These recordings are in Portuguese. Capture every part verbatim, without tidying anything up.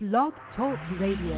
Blog Talk Radio.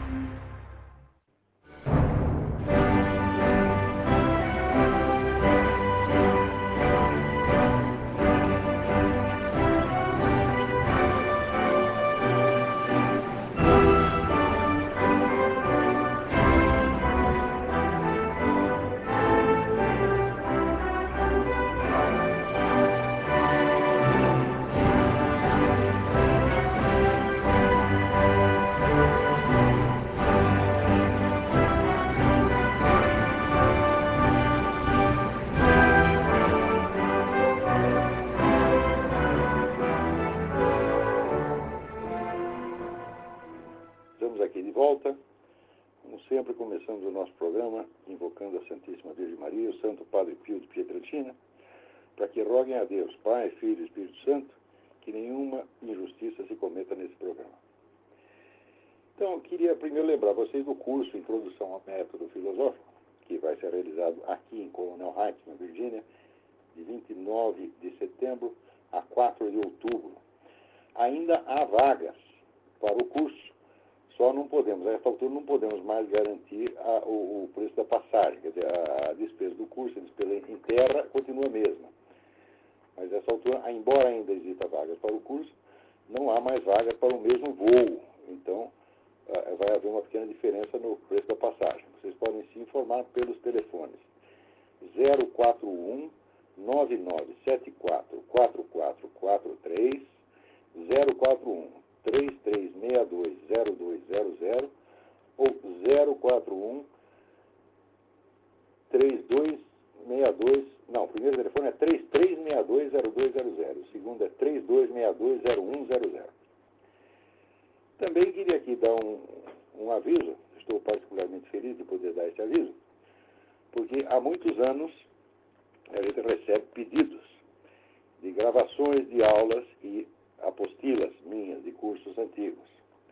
Começamos o nosso programa invocando a Santíssima Virgem Maria, o Santo Padre Pio de Pietrelcina, para que roguem a Deus, Pai, Filho e Espírito Santo, que nenhuma injustiça se cometa nesse programa. Então, eu queria primeiro lembrar vocês do curso Introdução ao Método Filosófico, que vai ser realizado aqui em Colonel Heights, na Virgínia, de vinte e nove de setembro a quatro de outubro. Ainda há vagas para o curso. Só não podemos, a esta altura não podemos mais garantir a, o, o preço da passagem, quer dizer, a, a despesa do curso, a despesa em terra continua a mesma. Mas a essa altura, embora ainda exista vagas para o curso, não há mais vagas para o mesmo voo. Então, vai haver uma pequena diferença no preço da passagem. Vocês podem se informar pelos telefones zero quatro um, nove nove sete quatro, quatro quatro quatro três, zero quatro um, três três seis dois, zero dois zero zero ou zero quatro um, três dois seis dois, não, o primeiro telefone é três três seis dois, zero dois zero zero, o segundo é três dois seis dois, zero um zero zero. Também queria aqui dar um, um aviso, estou particularmente feliz de poder dar esse aviso, porque há muitos anos a gente recebe pedidos de gravações de aulas e apostilas minhas de cursos antigos.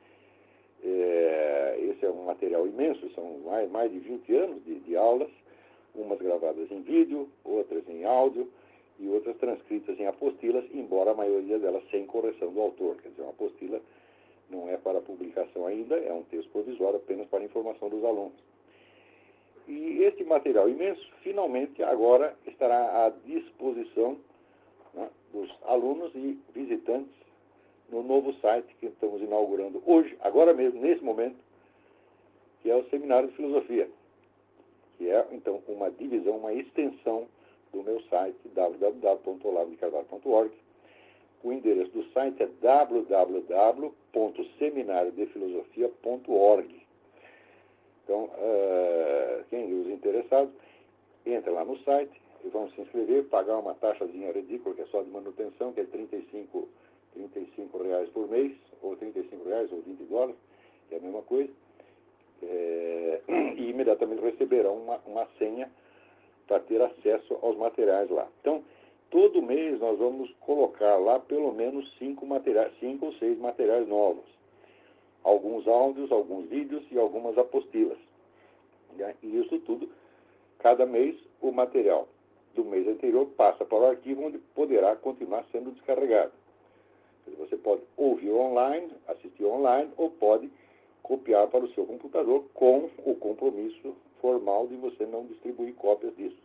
É, esse é um material imenso, são mais, mais de vinte anos de, de aulas, umas gravadas em vídeo, outras em áudio e outras transcritas em apostilas, embora a maioria delas sem correção do autor. Quer dizer, uma apostila não é para publicação ainda, é um texto provisório apenas para informação dos alunos. E esse material imenso, finalmente, agora estará à disposição, né, dos alunos e visitantes no novo site que estamos inaugurando hoje, agora mesmo, nesse momento, que é o Seminário de Filosofia, que é, então, uma divisão, uma extensão do meu site, w w w ponto olavo de carvalho ponto org. O endereço do site é w w w ponto seminário de filosofia ponto org. Então, uh, quem os interessados, entra lá no site e vão se inscrever, pagar uma taxazinha ridícula, que é só de manutenção, que é trinta e cinco reais por mês, ou trinta e cinco reais, ou vinte dólares, que é a mesma coisa, é, e imediatamente receberão uma, uma senha para ter acesso aos materiais lá. Então, todo mês nós vamos colocar lá pelo menos cinco, materiais, cinco ou seis materiais novos. Alguns áudios, alguns vídeos e algumas apostilas. E isso tudo, cada mês, o material do mês anterior passa para o arquivo, onde poderá continuar sendo descarregado. Você pode ouvir online, assistir online, ou pode copiar para o seu computador com o compromisso formal de você não distribuir cópias disso.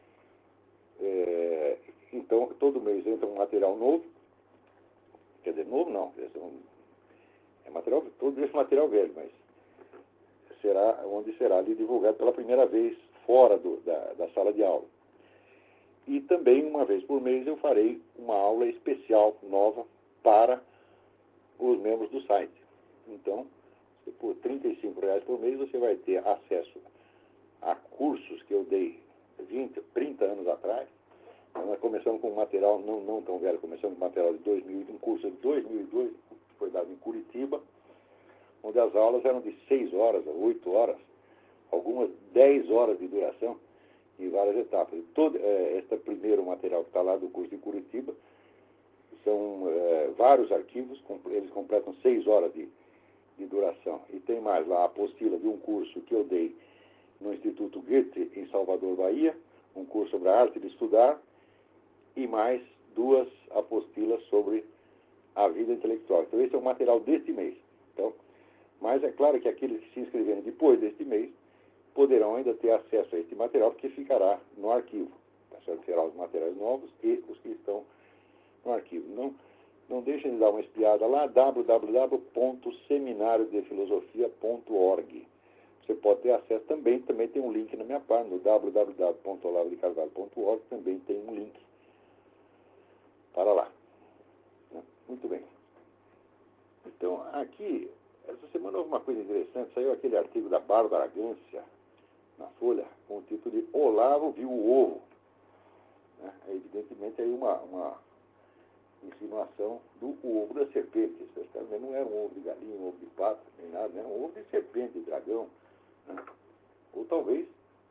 É, então, todo mês entra um material novo. Quer dizer, novo não, é material, todo esse material velho, mas será onde será ali divulgado pela primeira vez fora do, da, da sala de aula. E também, uma vez por mês, eu farei uma aula especial nova para os membros do site. Então, por trinta e cinco reais por mês, você vai ter acesso a cursos que eu dei vinte, trinta anos atrás. Nós começamos com um material não, não tão velho, começamos com um material de dois mil, um curso de dois mil e dois, que foi dado em Curitiba, onde as aulas eram de seis horas a oito horas, algumas dez horas de duração, em várias etapas. Todo é, este primeiro material que está lá do curso de Curitiba são é, vários arquivos, eles completam seis horas de, de duração. E tem mais lá a apostila de um curso que eu dei no Instituto Goethe, em Salvador, Bahia, um curso sobre a arte de estudar, e mais duas apostilas sobre a vida intelectual. Então, esse é o material deste mês. Então, mas é claro que aqueles que se inscreverem depois deste mês poderão ainda ter acesso a este material, porque ficará no arquivo. Tá certo? Será os materiais novos e os que estão no arquivo. Não, não deixem de dar uma espiada lá, w w w ponto seminário de filosofia ponto org. Você pode ter acesso também, também tem um link na minha página, no w w w ponto olavo de carvalho ponto org, também tem um link para lá. Muito bem. Então, aqui, essa semana houve uma coisa interessante, saiu aquele artigo da Bárbara Gância, na Folha, com o título de Olavo viu o ovo. Né? É evidentemente aí uma, uma insinuação do ovo da serpente. Isso não era um ovo de galinha, um ovo de pato, nem nada, né? Um ovo de serpente, de dragão. Né? Ou talvez,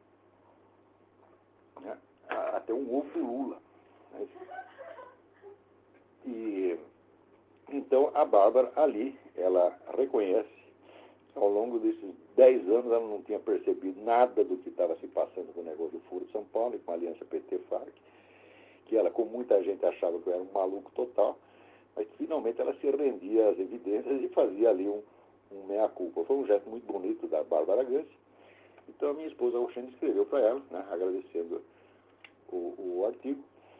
né? Até um ovo do Lula. Né? E então a Bárbara ali, ela reconhece, ao longo desses dez anos ela não tinha percebido nada do que estava se passando com o negócio do Foro de São Paulo e com a aliança P T Farc, que ela, como muita gente achava que eu era um maluco total, mas que finalmente ela se rendia às evidências e fazia ali um, um meia-culpa. Foi um gesto muito bonito da Bárbara Gância. Então a minha esposa Roxane escreveu para ela, né, agradecendo o, o artigo,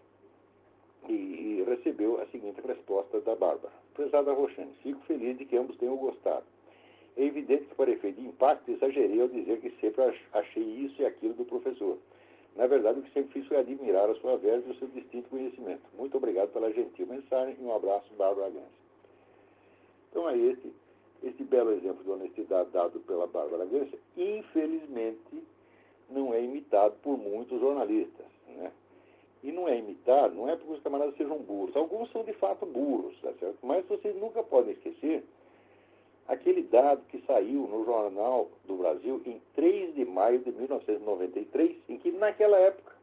e, e recebeu a seguinte resposta da Bárbara. Prezada Roxane, fico feliz de que ambos tenham gostado. É evidente que, para efeito de impacto, exagerei ao dizer que sempre achei isso e aquilo do professor. Na verdade, o que sempre fiz foi admirar a sua verve e o seu distinto conhecimento. Muito obrigado pela gentil mensagem e um abraço, Bárbara Gância. Então, aí, este, este belo exemplo de honestidade dado pela Bárbara Gância, infelizmente, não é imitado por muitos jornalistas, né? E não é imitado, não é porque os camaradas sejam burros. Alguns são, de fato, burros, tá certo? Mas vocês nunca podem esquecer aquele dado que saiu no Jornal do Brasil em três de maio de mil novecentos e noventa e três, em que, naquela época,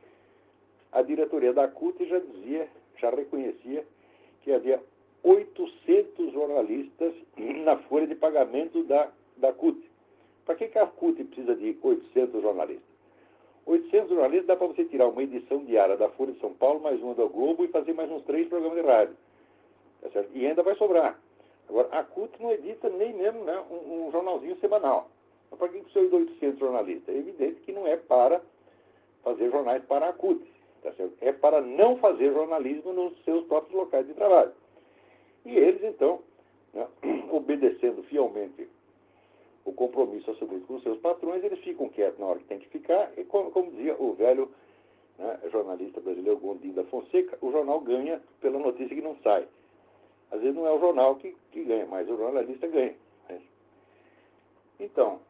a diretoria da C U T já dizia, já reconhecia que havia oitocentos jornalistas na folha de pagamento da, da C U T. Para que, que a C U T precisa de oitocentos jornalistas? oitocentos jornalistas dá para você tirar uma edição diária da Folha de São Paulo, mais uma do Globo e fazer mais uns três programas de rádio. Tá certo? E ainda vai sobrar. Agora, a C U T não edita nem mesmo, né, um, um jornalzinho semanal. Mas para que precisa de oitocentos jornalistas? É evidente que não é para fazer jornais para a C U T. Tá certo? É para não fazer jornalismo nos seus próprios locais de trabalho. E eles, então, né, obedecendo fielmente o compromisso assumido com os seus patrões, eles ficam quietos na hora que tem que ficar, e como, como dizia o velho, né, jornalista brasileiro Gondim da Fonseca, o jornal ganha pela notícia que não sai. Às vezes não é o jornal que, que ganha, mas o jornalista ganha. Né? Então,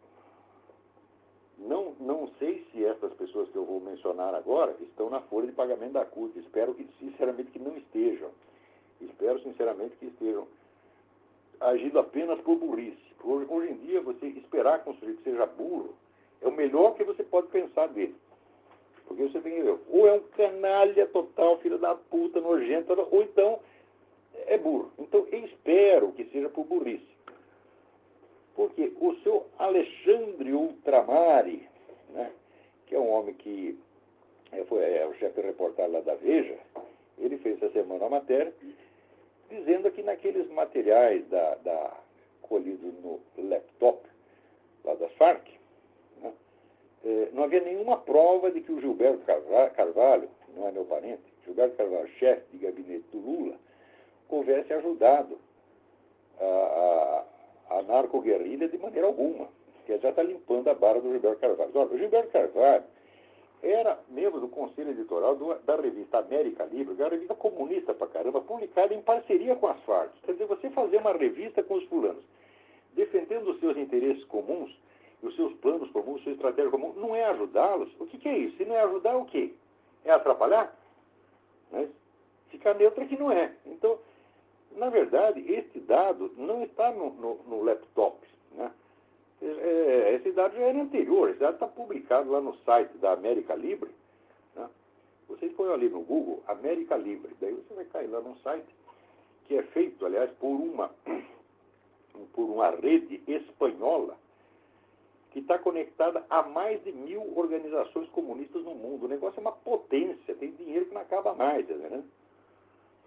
não, não sei se essas pessoas que eu vou mencionar agora estão na folha de pagamento da C U T. Espero que, sinceramente, que não estejam. Espero, sinceramente, que estejam agindo apenas por burrice. Hoje, hoje em dia, você esperar que um sujeito seja burro é o melhor que você pode pensar dele. Porque você tem que ver, ou é um canalha total, filho da puta, nojento, ou então é burro. Então, eu espero que seja por burrice. Porque o seu Alexandre Ultramari, né, que é um homem que é, foi é, o chefe de reportagem lá da Veja, ele fez essa semana uma matéria dizendo que naqueles materiais da, da, colhidos no laptop lá das Farc, né, é, não havia nenhuma prova de que o Gilberto Carvalho, não é meu parente, Gilberto Carvalho, chefe de gabinete do Lula, houvesse ajudado a, a, a narcoguerrilha de maneira alguma, que já está limpando a barra do Gilberto Carvalho. Olha, o Gilberto Carvalho era membro do conselho editorial do, da revista América Livre, que é uma revista comunista pra caramba, publicada em parceria com as Farc. Quer dizer, você fazer uma revista com os fulanos, defendendo os seus interesses comuns, os seus planos comuns, sua estratégia comum, não é ajudá-los? O que, que é isso? Se não é ajudar, o quê? É atrapalhar? Né? Ficar neutro é que não é. Então, na verdade, este dado não está no, no, no laptop, né? É, esse dado já era anterior, esse dado está publicado lá no site da América Livre, né? Vocês põem ali no Google, América Livre, daí você vai cair lá num site que é feito, aliás, por uma, por uma rede espanhola que está conectada a mais de mil organizações comunistas no mundo. O negócio é uma potência, tem dinheiro que não acaba mais, né?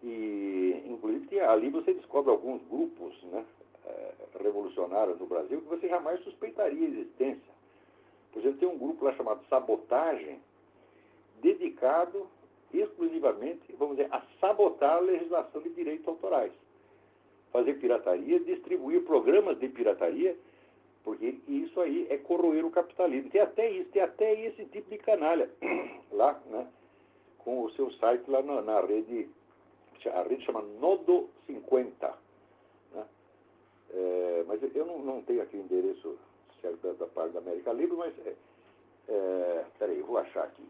E, inclusive, tinha, ali você descobre alguns grupos, né, eh, revolucionários no Brasil que você jamais suspeitaria a existência. Por exemplo, tem um grupo lá chamado Sabotagem, dedicado exclusivamente, vamos dizer, a sabotar a legislação de direitos autorais. Fazer pirataria, distribuir programas de pirataria, porque isso aí é corroer o capitalismo. Tem até isso, tem até esse tipo de canalha lá, né, com o seu site lá na, na rede, a rede chama Nodo cinquenta, né? É, mas eu não, não tenho aqui o endereço certo da, da parte da América Livre, mas é, é, peraí, eu vou achar aqui.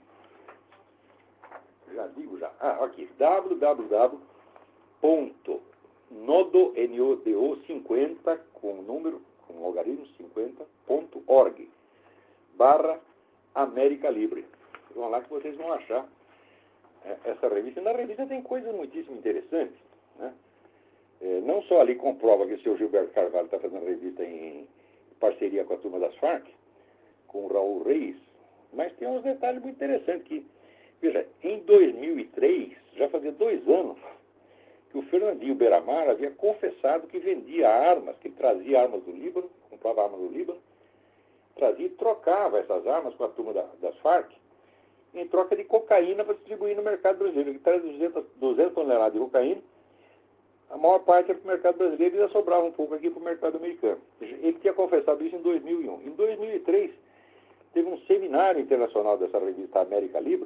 Já digo já. Ah, aqui, w w w ponto nodo cinquenta, com número, com logaritmo cinquenta ponto org, barra América Livre. Vão lá que vocês vão achar é, essa revista. Na revista tem coisas muitíssimo interessantes, né? É, não só ali comprova que o senhor Gilberto Carvalho está fazendo a revista em parceria com a turma das Farc, com o Raul Reis, mas tem uns detalhes muito interessantes que, veja, em dois mil e três, já fazia dois anos, que o Fernandinho Beiramar havia confessado que vendia armas, que ele trazia armas do Líbano, comprava armas do Líbano, trazia e trocava essas armas com a turma da, das Farc, em troca de cocaína para distribuir no mercado brasileiro. Ele traz duzentas toneladas de cocaína, a maior parte era para o mercado brasileiro e ainda sobrava um pouco aqui para o mercado americano. Ele tinha confessado isso em dois mil e um. Em dois mil e três, teve um seminário internacional dessa revista América Livre,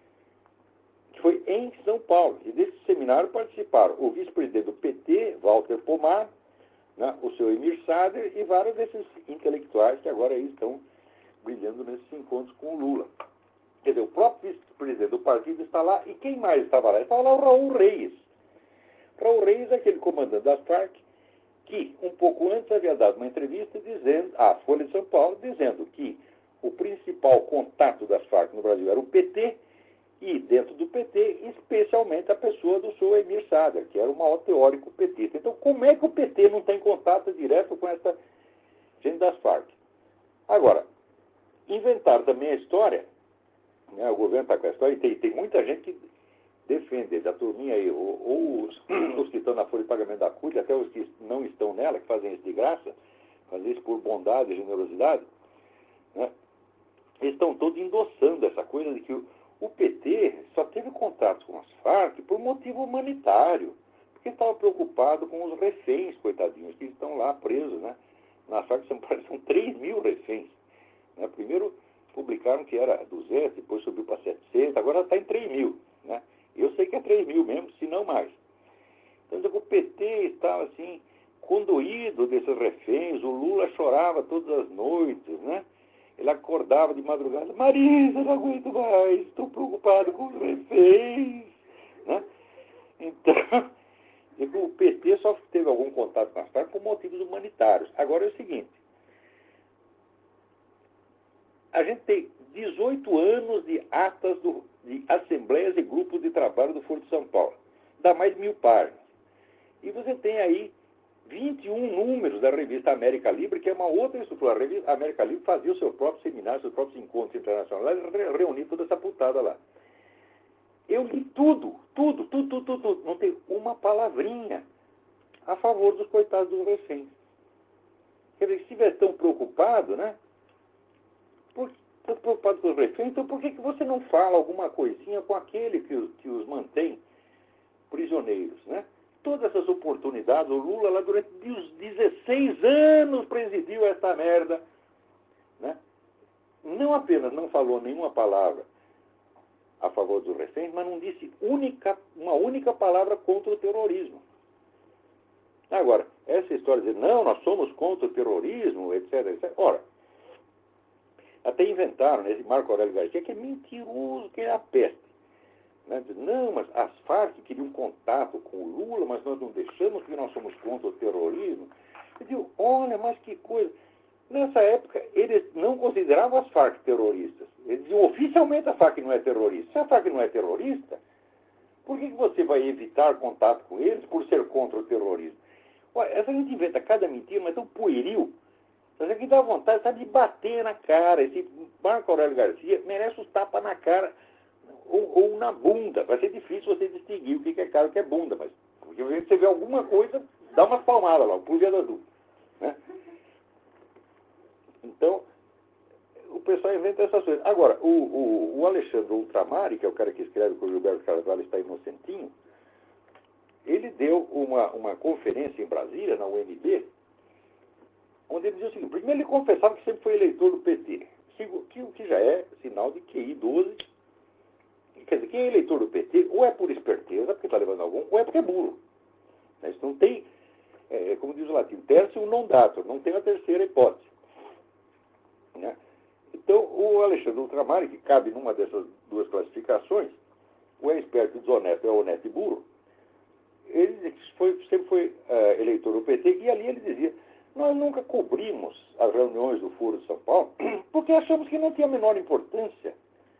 que foi em São Paulo. E desse seminário participaram o vice-presidente do P T, Walter Pomar, né, o seu Emir Sader e vários desses intelectuais que agora aí estão brilhando nesses encontros com o Lula. Quer dizer, o próprio vice-presidente do partido está lá, e quem mais estava lá? Estava lá o Raul Reis. Raul Reis é aquele comandante das Farc que, um pouco antes, havia dado uma entrevista dizendo, à Folha de São Paulo, dizendo que o principal contato das Farc no Brasil era o P T, e dentro do P T, especialmente a pessoa do seu Emir Sader, que era o maior teórico petista. Então, como é que o P T não tem contato direto com essa gente das Farc? Agora, inventaram também a história, né, o governo está com a história, e tem, tem muita gente que defende, a turminha aí, ou, ou os, os que estão na folha de pagamento da C U T, até os que não estão nela, que fazem isso de graça, fazem isso por bondade e generosidade, né, eles estão todos endossando essa coisa de que o, o P T só teve contato com as Farc por motivo humanitário, porque estava preocupado com os reféns, coitadinhos, que estão lá presos, né? Na Farc são, são três mil reféns, né? Primeiro publicaram que era duzentos, depois subiu para setecentos, agora está em três mil, né? Eu sei que é três mil mesmo, se não mais. Então, o P T estava, assim, condoído desses reféns, o Lula chorava todas as noites, né? Ele acordava de madrugada, Marisa, não aguento mais, estou preocupado com os reféns, né? Então, o P T só teve algum contato com as Farc por motivos humanitários. Agora é o seguinte, a gente tem dezoito anos de atas do, de assembleias e grupos de trabalho do Foro de São Paulo. Dá mais de mil páginas. E você tem aí vinte e um números da revista América Livre, que é uma outra estrutura. A revista América Livre fazia o seu próprio seminário, seus próprios encontros internacionais, reunir toda essa putada lá. Eu li tudo, tudo, tudo, tudo, tudo, tudo. Não tem uma palavrinha a favor dos coitados dos reféns. Quer dizer, se estiver tão preocupado, né? Por, por, preocupado com os reféns, então por que, que você não fala alguma coisinha com aquele que, os, que os mantém prisioneiros, né? Todas essas oportunidades, o Lula lá durante os dezesseis anos presidiu essa merda, né? Não apenas não falou nenhuma palavra a favor dos reféns, mas não disse única, uma única palavra contra o terrorismo. Agora, essa história de dizer, não, nós somos contra o terrorismo, etc, etcétera. Ora, até inventaram, né, esse Marco Aurélio Garcia, que é mentiroso, que é a peste. Né? Não, mas as Farc queriam contato com o Lula, mas nós não deixamos porque nós somos contra o terrorismo. Eu digo, olha, mas que coisa. Nessa época, eles não consideravam as Farc terroristas. Eles diziam, oficialmente a Farc não é terrorista. Se a Farc não é terrorista, por que, que você vai evitar contato com eles por ser contra o terrorismo? Olha, essa gente inventa cada mentira, mas é tão pueril. Mas é que dá vontade, sabe, de bater na cara. Esse Marco Aurélio Garcia merece os tapas na cara. ou, ou na bunda. Vai ser difícil você distinguir o que é cara e o que é bunda, mas porque você vê alguma coisa, dá umas palmadas lá, por via da dúvida, né? Então, o pessoal inventa essas coisas. Agora, o, o, o Alexandre Ultramari, que é o cara que escreve que o Gilberto Carvalho está inocentinho, ele deu uma, uma conferência em Brasília, na U N B, onde ele dizia o seguinte: primeiro, ele confessava que sempre foi eleitor do P T, que o que já é sinal de Q I doze. Quer dizer, quem é eleitor do P T, ou é por esperteza, porque está levando algum, ou é porque é burro. Isso não tem, é, como diz o latim, tertium non datur, não tem a terceira hipótese, né? Então, o Alexandre Ultramari, que cabe numa dessas duas classificações, o é esperto e desonesto, é honesto e burro, ele foi, sempre foi uh, eleitor do P T, e ali ele dizia: nós nunca cobrimos as reuniões do Foro de São Paulo, porque achamos que não tinha a menor importância.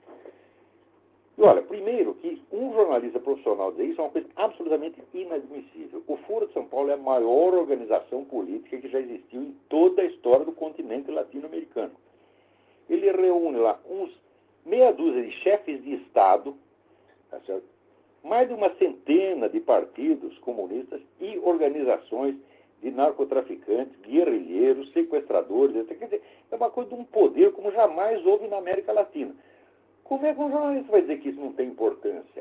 E olha, primeiro que um jornalista profissional dizer isso é uma coisa absolutamente inadmissível. O Foro de São Paulo é a maior organização política que já existiu em toda a história do continente latino-americano. Ele reúne lá uns meia dúzia de chefes de Estado, tá certo? Mais de uma centena de partidos comunistas e organizações de narcotraficantes, guerrilheiros, sequestradores, etcétera. Quer dizer, é uma coisa de um poder como jamais houve na América Latina. Como é que um jornalista vai dizer que isso não tem importância?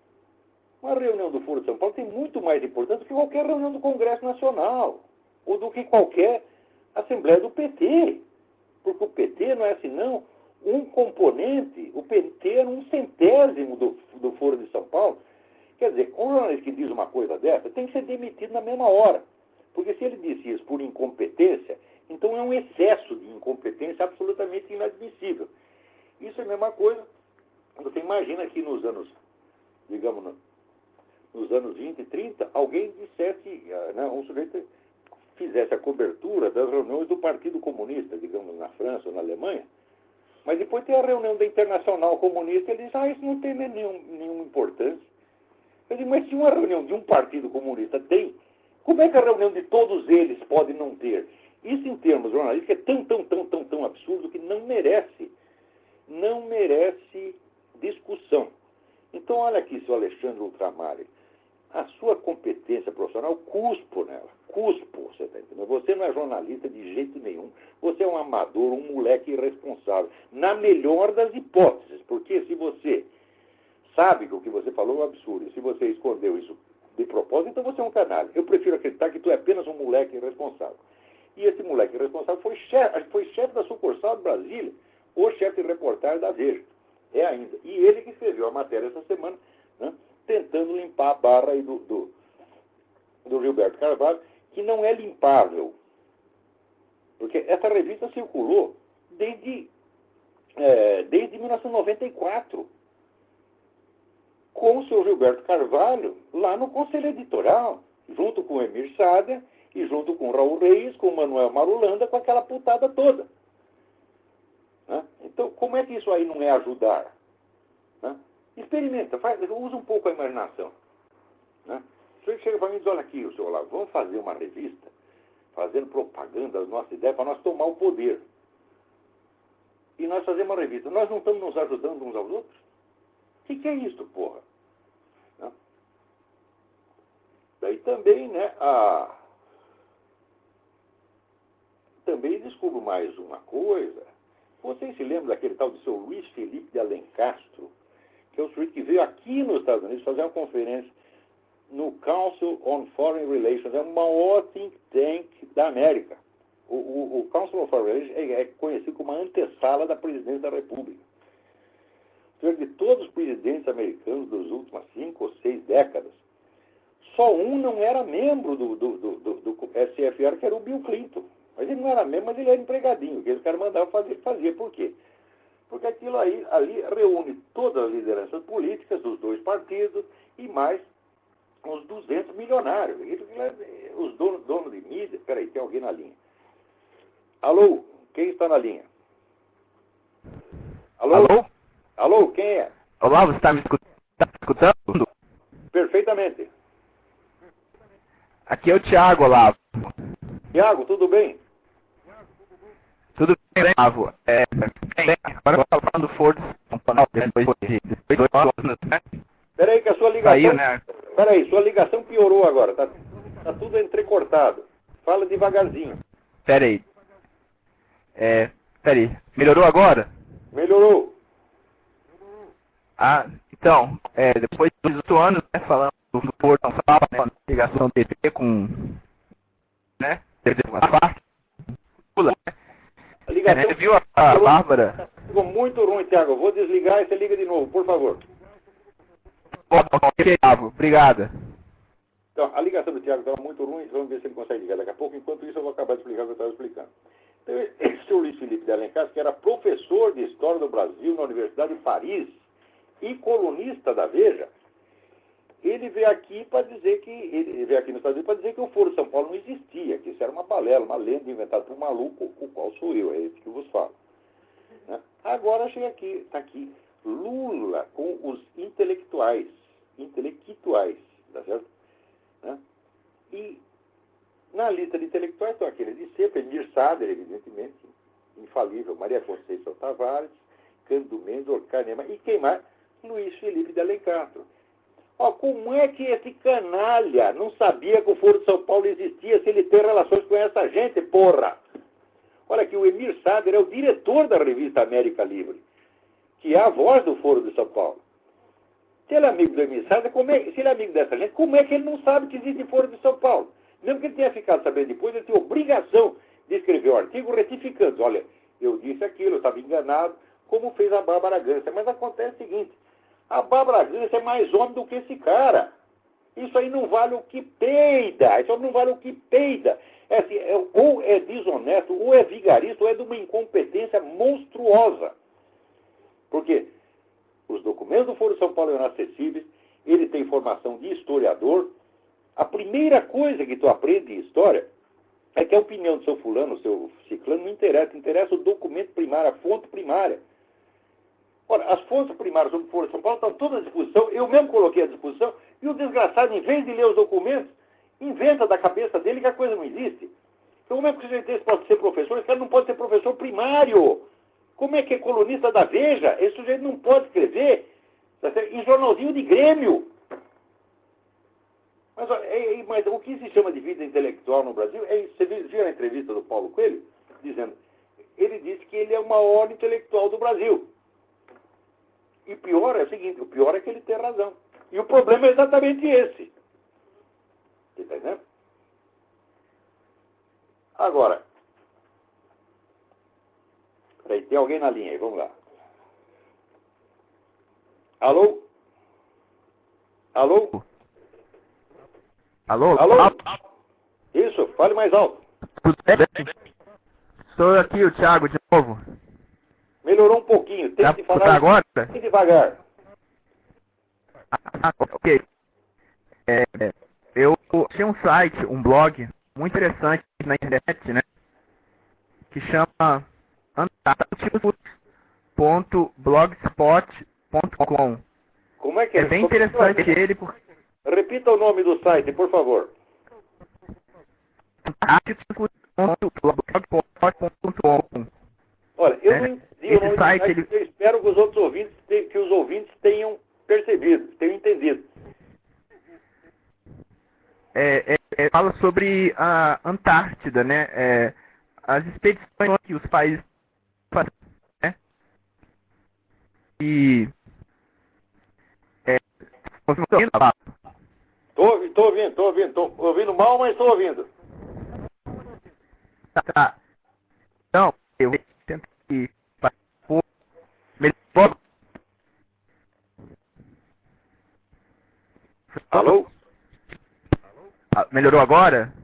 Uma reunião do Foro de São Paulo tem muito mais importância do que qualquer reunião do Congresso Nacional, ou do que qualquer Assembleia do P T. Porque o P T não é assim, não. Um componente, o P T era um centésimo do, do Foro de São Paulo. Quer dizer, um jornalista que diz uma coisa dessa tem que ser demitido na mesma hora. Porque se ele disse isso por incompetência, então é um excesso de incompetência absolutamente inadmissível. Isso é a mesma coisa. Você imagina que nos anos, digamos, nos anos vinte, trinta, alguém dissesse, né, um sujeito fizesse a cobertura das reuniões do Partido Comunista, digamos, na França ou na Alemanha, mas depois tem a reunião da Internacional Comunista e ele diz: ah, isso não tem nenhum, nenhuma importância. Eu digo: mas se uma reunião de um Partido Comunista tem, como é que a reunião de todos eles pode não ter? Isso, em termos jornalísticos, é tão, tão, tão, tão, tão absurdo que não merece, não merece discussão. Então, olha aqui, seu Alexandre Ultramari, a sua competência profissional, cuspo nela, cuspo, você está entendendo? Você não é jornalista de jeito nenhum, você é um amador, um moleque irresponsável, na melhor das hipóteses, porque se você sabe que o que você falou é um absurdo, e se você escondeu isso de propósito, então você é um canalha. Eu prefiro acreditar que tu é apenas um moleque irresponsável. E esse moleque irresponsável foi chefe, foi chefe da sucursal de Brasília, ou chefe de reportagem da Veja. É ainda. E ele que escreveu a matéria essa semana, né, tentando limpar a barra aí do, do, do Gilberto Carvalho, que não é limpável. Porque essa revista circulou desde, é, desde mil novecentos e noventa e quatro, com o seu Gilberto Carvalho lá no Conselho Editorial, junto com o Emir Sader e junto com o Raul Reis, com o Manuel Marulanda, com aquela putada toda. Né? Então, como é que isso aí não é ajudar? Né? Experimenta, faz, usa um pouco a imaginação. Né? O senhor chega para mim e diz: olha aqui, o senhor lá, vamos fazer uma revista fazendo propaganda da nossa ideia para nós tomar o poder. E nós fazemos uma revista. Nós não estamos nos ajudando uns aos outros? O que, que é isso, porra? Né? Daí também, né, a... também descubro mais uma coisa. Vocês se lembram daquele tal de seu Luiz Felipe de Alencastro, que é o sujeito que veio aqui nos Estados Unidos fazer uma conferência no Council on Foreign Relations, é o maior think tank da América. O, o, o Council on Foreign Relations é, é conhecido como a antessala da presidência da República. De todos os presidentes americanos das últimas cinco ou seis décadas, só um não era membro do, do, do, do, do S F R, que era o Bill Clinton. Mas ele não era membro, mas ele era empregadinho, que eles caras mandavam fazer, ele fazia. Por quê? Porque aquilo aí, ali reúne todas as lideranças políticas dos dois partidos e mais uns duzentos milionários. Os donos, donos de mídia. Peraí, tem alguém na linha. Alô? Quem está na linha? Alô? Alô? Alô, quem é? Olá, você está me escutando? Perfeitamente. Aqui é o Thiago, Olavo. Thiago, tudo bem? Tudo bem, Olavo? É, bem, agora eu vou falar do Foro de São Nacional, depois de depois de dois anos, né? Peraí que a sua ligação... Saiu, né? Peraí, sua ligação piorou agora, tá, tá tudo entrecortado. Fala devagarzinho. Pera aí. É, pera aí. Melhorou agora? Melhorou. Ah, então, é, depois de oito anos, né, falando do Porto São Paulo, né, com ligação T V com, né, a parte, né? A ligação... É, viu a, a Bárbara? Ficou muito ruim, Thiago. Eu vou desligar e você liga de novo, por favor. Ok, Thiago, obrigada. Então, a ligação do Thiago estava muito ruim, vamos ver se ele consegue ligar daqui a pouco. Enquanto isso, eu vou acabar de explicar o que eu estava explicando. Então, esse senhor Luiz Felipe de Alencar, que era professor de História do Brasil na Universidade de Paris e colunista da Veja, ele veio aqui para dizer que, ele veio aqui nos Estados Unidos para dizer que o Foro de São Paulo não existia, que isso era uma balela, uma lenda inventada por um maluco, o qual sou eu, é esse que vos falo. Né? Agora chega aqui, está aqui, Lula com os intelectuais, intelectuais, tá certo? Né? E na lista de intelectuais estão aqueles de sempre, Emir Sader, evidentemente, infalível, Maria Conceição Tavares, Cândido Mendes, Orcanema, e quem mais? Luiz Felipe de Alencar. Ó, como é que esse canalha não sabia que o Foro de São Paulo existia se ele tem relações com essa gente, porra? Olha aqui, o Emir Sader é o diretor da revista América Livre, que é a voz do Foro de São Paulo. Se ele é amigo do Emir Sader, como é, se ele é amigo dessa gente, como é que ele não sabe que existe Foro de São Paulo? Mesmo que ele tenha ficado sabendo depois, ele tem obrigação de escrever o artigo retificando. Olha, eu disse aquilo, eu estava enganado, como fez a Bárbara Gância. Mas acontece o seguinte, a Bárbara Gância é mais homem do que esse cara. Isso aí não vale o que peida, isso aí não vale o que peida. É assim, é, ou é desonesto, ou é vigarista, ou é de uma incompetência monstruosa. Por quê? Os documentos do Foro de São Paulo eram acessíveis, ele tem formação de historiador. A primeira coisa que tu aprende em história é que a opinião do seu fulano, do seu ciclano, não interessa. Interessa o documento primário, a fonte primária. Ora, as fontes primárias sobre o Foro de São Paulo estão todas à disposição. Eu mesmo coloquei à disposição. E o desgraçado, em vez de ler os documentos, inventa da cabeça dele que a coisa não existe. Então, como é que o sujeito desse pode ser professor? Esse cara não pode ser professor primário. Como é que é colunista da Veja? Esse sujeito não pode escrever em jornalzinho de Grêmio. Mas, é, mas o que se chama de vida intelectual no Brasil é isso. Você viu a entrevista do Paulo Coelho? Dizendo, ele disse que ele é o maior intelectual do Brasil. E pior é o seguinte, o pior é que ele tem razão. E o problema é exatamente esse. Você está entendendo? Agora, peraí, tem alguém na linha aí, vamos lá. Alô? Alô? Alô? Alô? Isso, fale mais alto. Tudo bem? Sou aqui, o Thiago, de novo. Melhorou um pouquinho, tem Dá que pra falar agora? bem devagar. Ah, ok. É, eu tinha um site, um blog muito interessante na internet, né? Que chama antárticos ponto blogspot ponto com. Como é que é? É bem interessante ele porque Repita o nome do site, por favor. antárticos ponto blogspot ponto com. Olha, eu É, não entendi o esse nome do site, site, ele- eu espero que os outros ouvintes, te- que os ouvintes tenham percebido, tenham entendido. é, é, é, fala sobre a Antártida, né? É, as expedições que os países fazem, né? E é, Tô, tô ouvindo, tô ouvindo, tô ouvindo mal, mas tô ouvindo. tá, tá. Então, eu tento que pôr melhor. Alô? Ah, melhorou agora?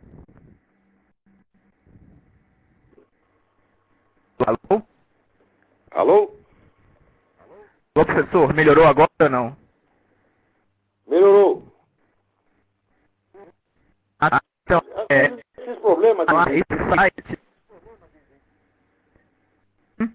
Alô? Alô? Alô, professor, melhorou agora ou não? Melhorou. Ah, então, é, Esses problemas ah, de... esse site. Hum?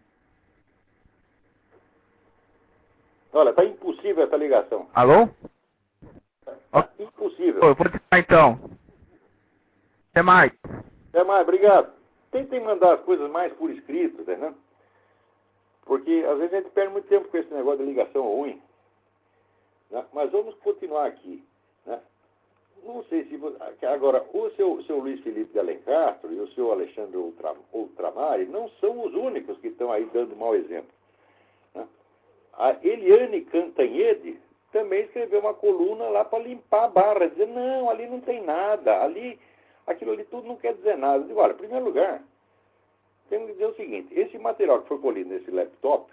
Olha, tá impossível essa ligação. Alô? Tá impossível. Eu vou desligar então. Até mais. Até mais, obrigado. Tentem mandar as coisas mais por escrito, entendeu? Porque às vezes a gente perde muito tempo com esse negócio de ligação ruim. Né? Mas vamos continuar aqui. Né? Não sei se... Você... Agora, o seu, seu Luiz Felipe de Alencastro e o seu Alexandre Ultramari não são os únicos que estão aí dando mau exemplo. Né? A Eliane Cantanhede também escreveu uma coluna lá para limpar a barra, dizer, não, ali não tem nada, ali, aquilo ali tudo não quer dizer nada. Eu digo, olha, em primeiro lugar, temos que dizer o seguinte, esse material que foi colhido nesse laptop,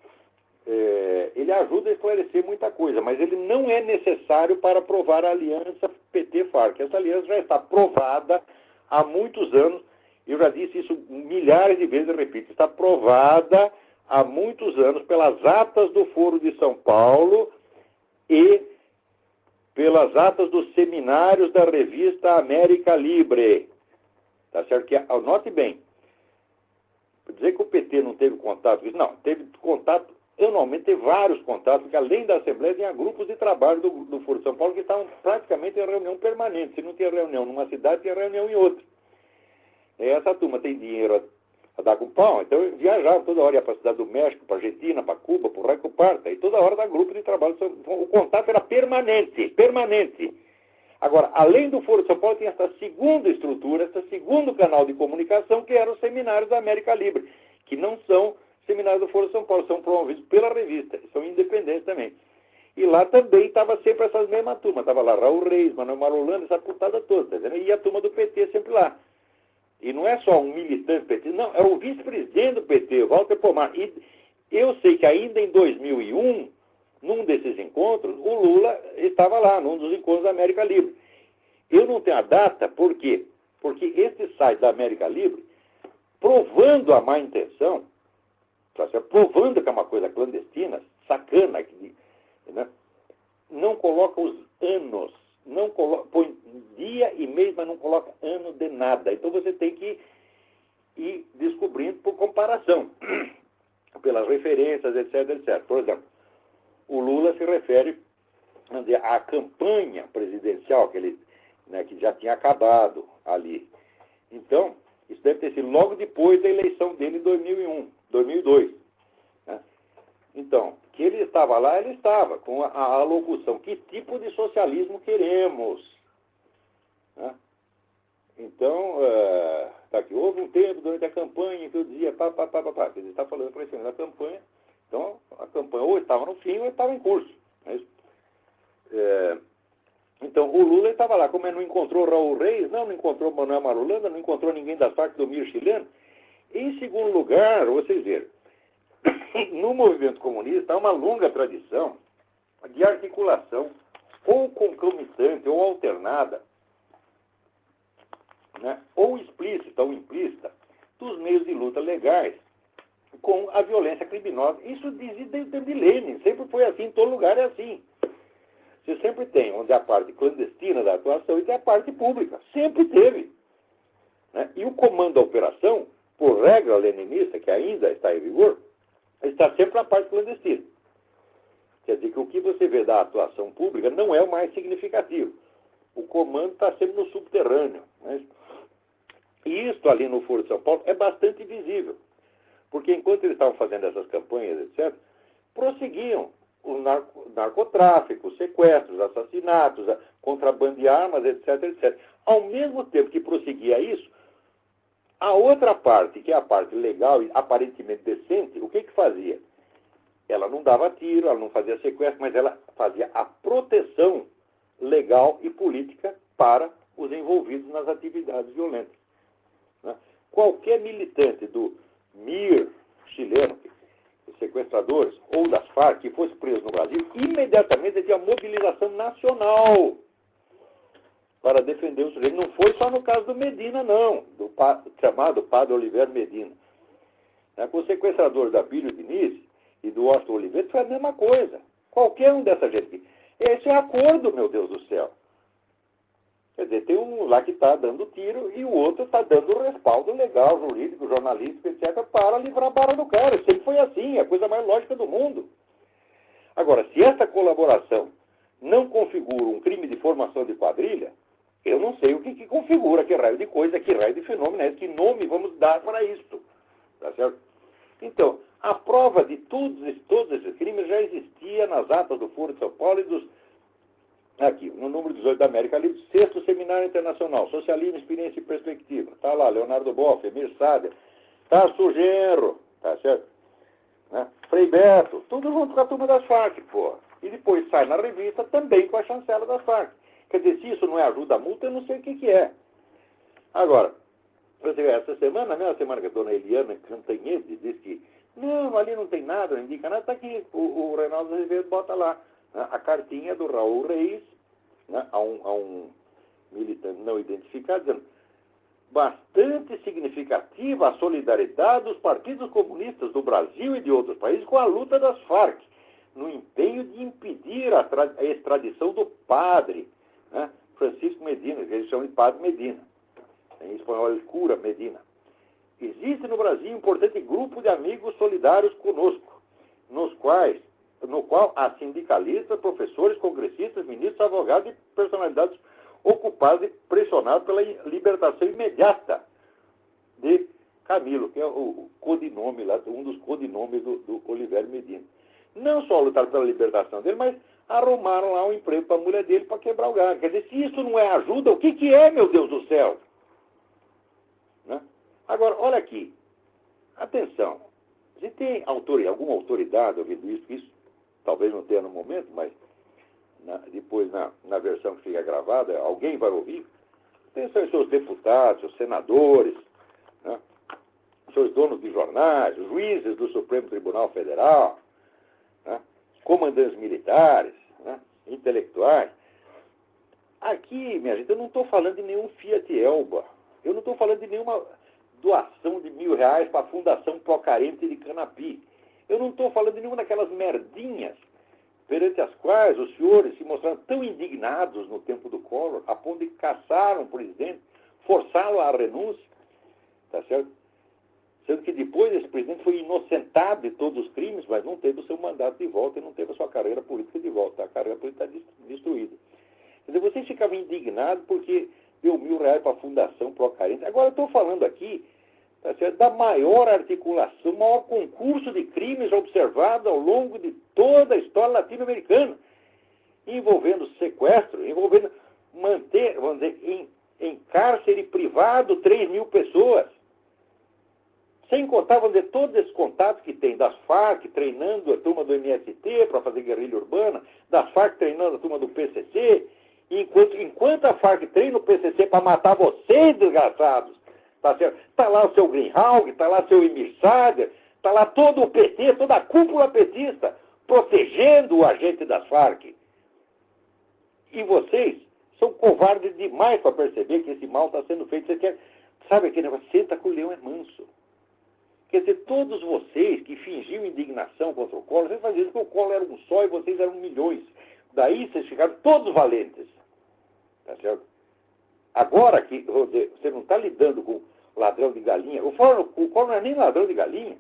é, ele ajuda a esclarecer muita coisa, mas ele não é necessário para provar a aliança P T Farc. Essa aliança já está provada há muitos anos, eu já disse isso milhares de vezes, eu repito, está provada há muitos anos pelas atas do Foro de São Paulo e pelas atas dos seminários da revista América Libre. Tá certo? Que, anote bem, dizer que o P T não teve contato com isso, não, teve contato, anualmente teve vários contatos, porque além da Assembleia tinha grupos de trabalho do, do Foro de São Paulo que estavam praticamente em reunião permanente. Se não tinha reunião numa cidade, tinha reunião em outra. E essa turma tem dinheiro a dar com pau, então eu viajava toda hora, ia para a cidade do México, para a Argentina, para Cuba, para o Raio Parta, e toda hora da grupo de trabalho. O contato era permanente, permanente. Agora, além do Foro de São Paulo, tinha essa segunda estrutura, esse segundo canal de comunicação, que eram os seminários da América Libre, que não são seminários do Foro de São Paulo, são promovidos pela revista, são independentes também. E lá também estava sempre essas mesmas turmas, estava lá Raul Reis, Manuel Marolanda, essa putada toda, tá vendo? E a turma do P T sempre lá. E não é só um militante do P T, não, é o vice-presidente do P T, Walter Pomar. E eu sei que ainda em dois mil e um, num desses encontros, o Lula estava lá, num dos encontros da América Livre. Eu não tenho a data, por quê? Porque esse site da América Livre, provando a má intenção, provando que é uma coisa clandestina, sacana, né? Não coloca os anos, não coloca, põe dia e mês, mas não coloca ano de nada. Então você tem que ir descobrindo por comparação, pelas referências, etc, etcétera. Por exemplo, o Lula se refere à campanha presidencial, que, ele, né, que já tinha acabado ali. Então, isso deve ter sido logo depois da eleição dele em dois mil e um, dois mil e dois. Né? Então, que ele estava lá, ele estava, com a, a alocução, que tipo de socialismo queremos? Né? Então, uh, tá aqui, houve um tempo durante a campanha que eu dizia, pá, pá, pá, pá, pá. Ele está falando para esse da campanha, então a campanha ou estava no fim ou estava em curso. É isso? É, então, o Lula estava lá, como ele não encontrou Raul Reis, não, não encontrou Manuel Marolanda, não encontrou ninguém das partes do Mir chileno. Em segundo lugar, vocês viram, no movimento comunista há uma longa tradição de articulação ou concomitante ou alternada, né, ou explícita ou implícita, dos meios de luta legais com a violência criminosa. Isso diz desde Lenin, sempre foi assim, em todo lugar é assim. Você sempre tem onde a parte clandestina da atuação e tem a parte pública. Sempre teve. Né? E o comando da operação, por regra leninista, que ainda está em vigor, está sempre na parte clandestina. Quer dizer que o que você vê da atuação pública não é o mais significativo. O comando está sempre no subterrâneo. Né? E isso ali no Foro de São Paulo é bastante visível. Porque enquanto eles estavam fazendo essas campanhas, etcétera, prosseguiam o narco, narcotráfico, sequestros, assassinatos, contrabando de armas, etc, etcétera. Ao mesmo tempo que prosseguia isso, a outra parte, que é a parte legal e aparentemente decente, o que que fazia? Ela não dava tiro, ela não fazia sequestro, mas ela fazia a proteção legal e política para os envolvidos nas atividades violentas. Né? Qualquer militante do Mir chileno, sequestradores, ou das Farc, que fosse preso no Brasil, imediatamente tinha mobilização nacional para defender o sujeito. Não foi só no caso do Medina, não, do pa, chamado Padre Oliveira Medina. Né? Com os sequestradores da Bílio Diniz e do Austin Oliveira, foi a mesma coisa. Qualquer um dessa gente. Esse é acordo, meu Deus do céu. Quer dizer, tem um lá que está dando tiro e o outro está dando respaldo legal, jurídico, jornalístico, etcétera, para livrar a barra do cara. Sempre foi assim, é a coisa mais lógica do mundo. Agora, se essa colaboração não configura um crime de formação de quadrilha, eu não sei o que, que configura, que raio de coisa, que raio de fenômeno é esse, que nome vamos dar para isto. Tá certo? Então, A prova de todos, todos esses crimes já existia nas atas do Foro de São Paulo e dos... Aqui, no número dezoito da América Livre, sexto Seminário Internacional, Socialismo, Experiência e Perspectiva. Está lá, Leonardo Boff, Emir Sader, Tasso Genro, tá certo? Né? Frei Beto, tudo junto com a turma das Farc, porra. E depois sai na revista também com a chancela das Farc. Quer dizer, se isso não é ajuda multa, eu não sei o que, que é. Agora, essa semana, na mesma semana que a dona Eliana Cantanhede disse que não, ali não tem nada, não indica nada, está aqui, o, o Reinaldo Azevedo bota lá, né, a cartinha do Raul Reis, né, a, um, a um militante não identificado, dizendo bastante significativa a solidariedade dos partidos comunistas do Brasil e de outros países com a luta das Farc, no empenho de impedir a, a extradição do padre, né, Francisco Medina, que eles chamam de Padre Medina. Em espanhol, el cura Medina. Existe no Brasil um importante grupo de amigos solidários conosco, nos quais, no qual há sindicalistas, professores, congressistas, ministros, advogados e personalidades ocupados e pressionados pela libertação imediata de Camilo, que é o codinome lá, um dos codinomes do, do Olivério Medina. Não só lutaram pela libertação dele, mas arrumaram lá um emprego para a mulher dele para quebrar o galho. Quer dizer, se isso não é ajuda, o que, que é, meu Deus do céu? Né? Agora, olha aqui. Atenção. Se tem autoridade, alguma autoridade ouvindo isso, isso talvez não tenha no momento, mas na, depois na, na versão que fica gravada, alguém vai ouvir. Atenção aos seus deputados, seus senadores, né? Seus donos de jornais, os juízes do Supremo Tribunal Federal, né? Comandantes militares, né? Intelectuais. Aqui, minha gente, eu não estou falando de nenhum Fiat Elba. Eu não estou falando de nenhuma doação de mil reais para a Fundação Procarente de Canapi. Eu não estou falando de nenhuma daquelas merdinhas perante as quais os senhores se mostraram tão indignados no tempo do Collor, a ponto de caçar um presidente, forçá-lo à renúncia, tá certo? Sendo que depois esse presidente foi inocentado de todos os crimes, mas não teve o seu mandato de volta e não teve a sua carreira política de volta. A carreira política está destruída. Quer dizer, vocês ficavam indignados porque deu mil reais para a Fundação Procarente. Agora eu estou falando aqui, tá certo, da maior articulação, maior concurso de crimes observado ao longo de toda a história latino-americana, envolvendo sequestro, envolvendo manter, vamos dizer, em, em cárcere privado três mil pessoas. Sem contar, vamos dizer, todos esses contatos que tem das Farc treinando a turma do M S T para fazer guerrilha urbana, das Farc treinando a turma do P C C, enquanto, enquanto a Farc treina o P C C para matar vocês, desgraçados, tá certo? Tá lá o seu Greenhalgh, tá lá o seu Emir Sader, tá lá todo o P T, toda a cúpula petista, protegendo o agente das Farc. E vocês são covardes demais para perceber que esse mal está sendo feito. Você quer, sabe aquele negócio? Senta que o leão é manso. Quer dizer, todos vocês que fingiam indignação contra o Collor, vocês faziam isso porque o Collor era um só e vocês eram milhões. Daí vocês ficaram todos valentes. Tá certo? Agora que dizer, você não está lidando com ladrão de galinha, o Collor, o Collor não é nem ladrão de galinha.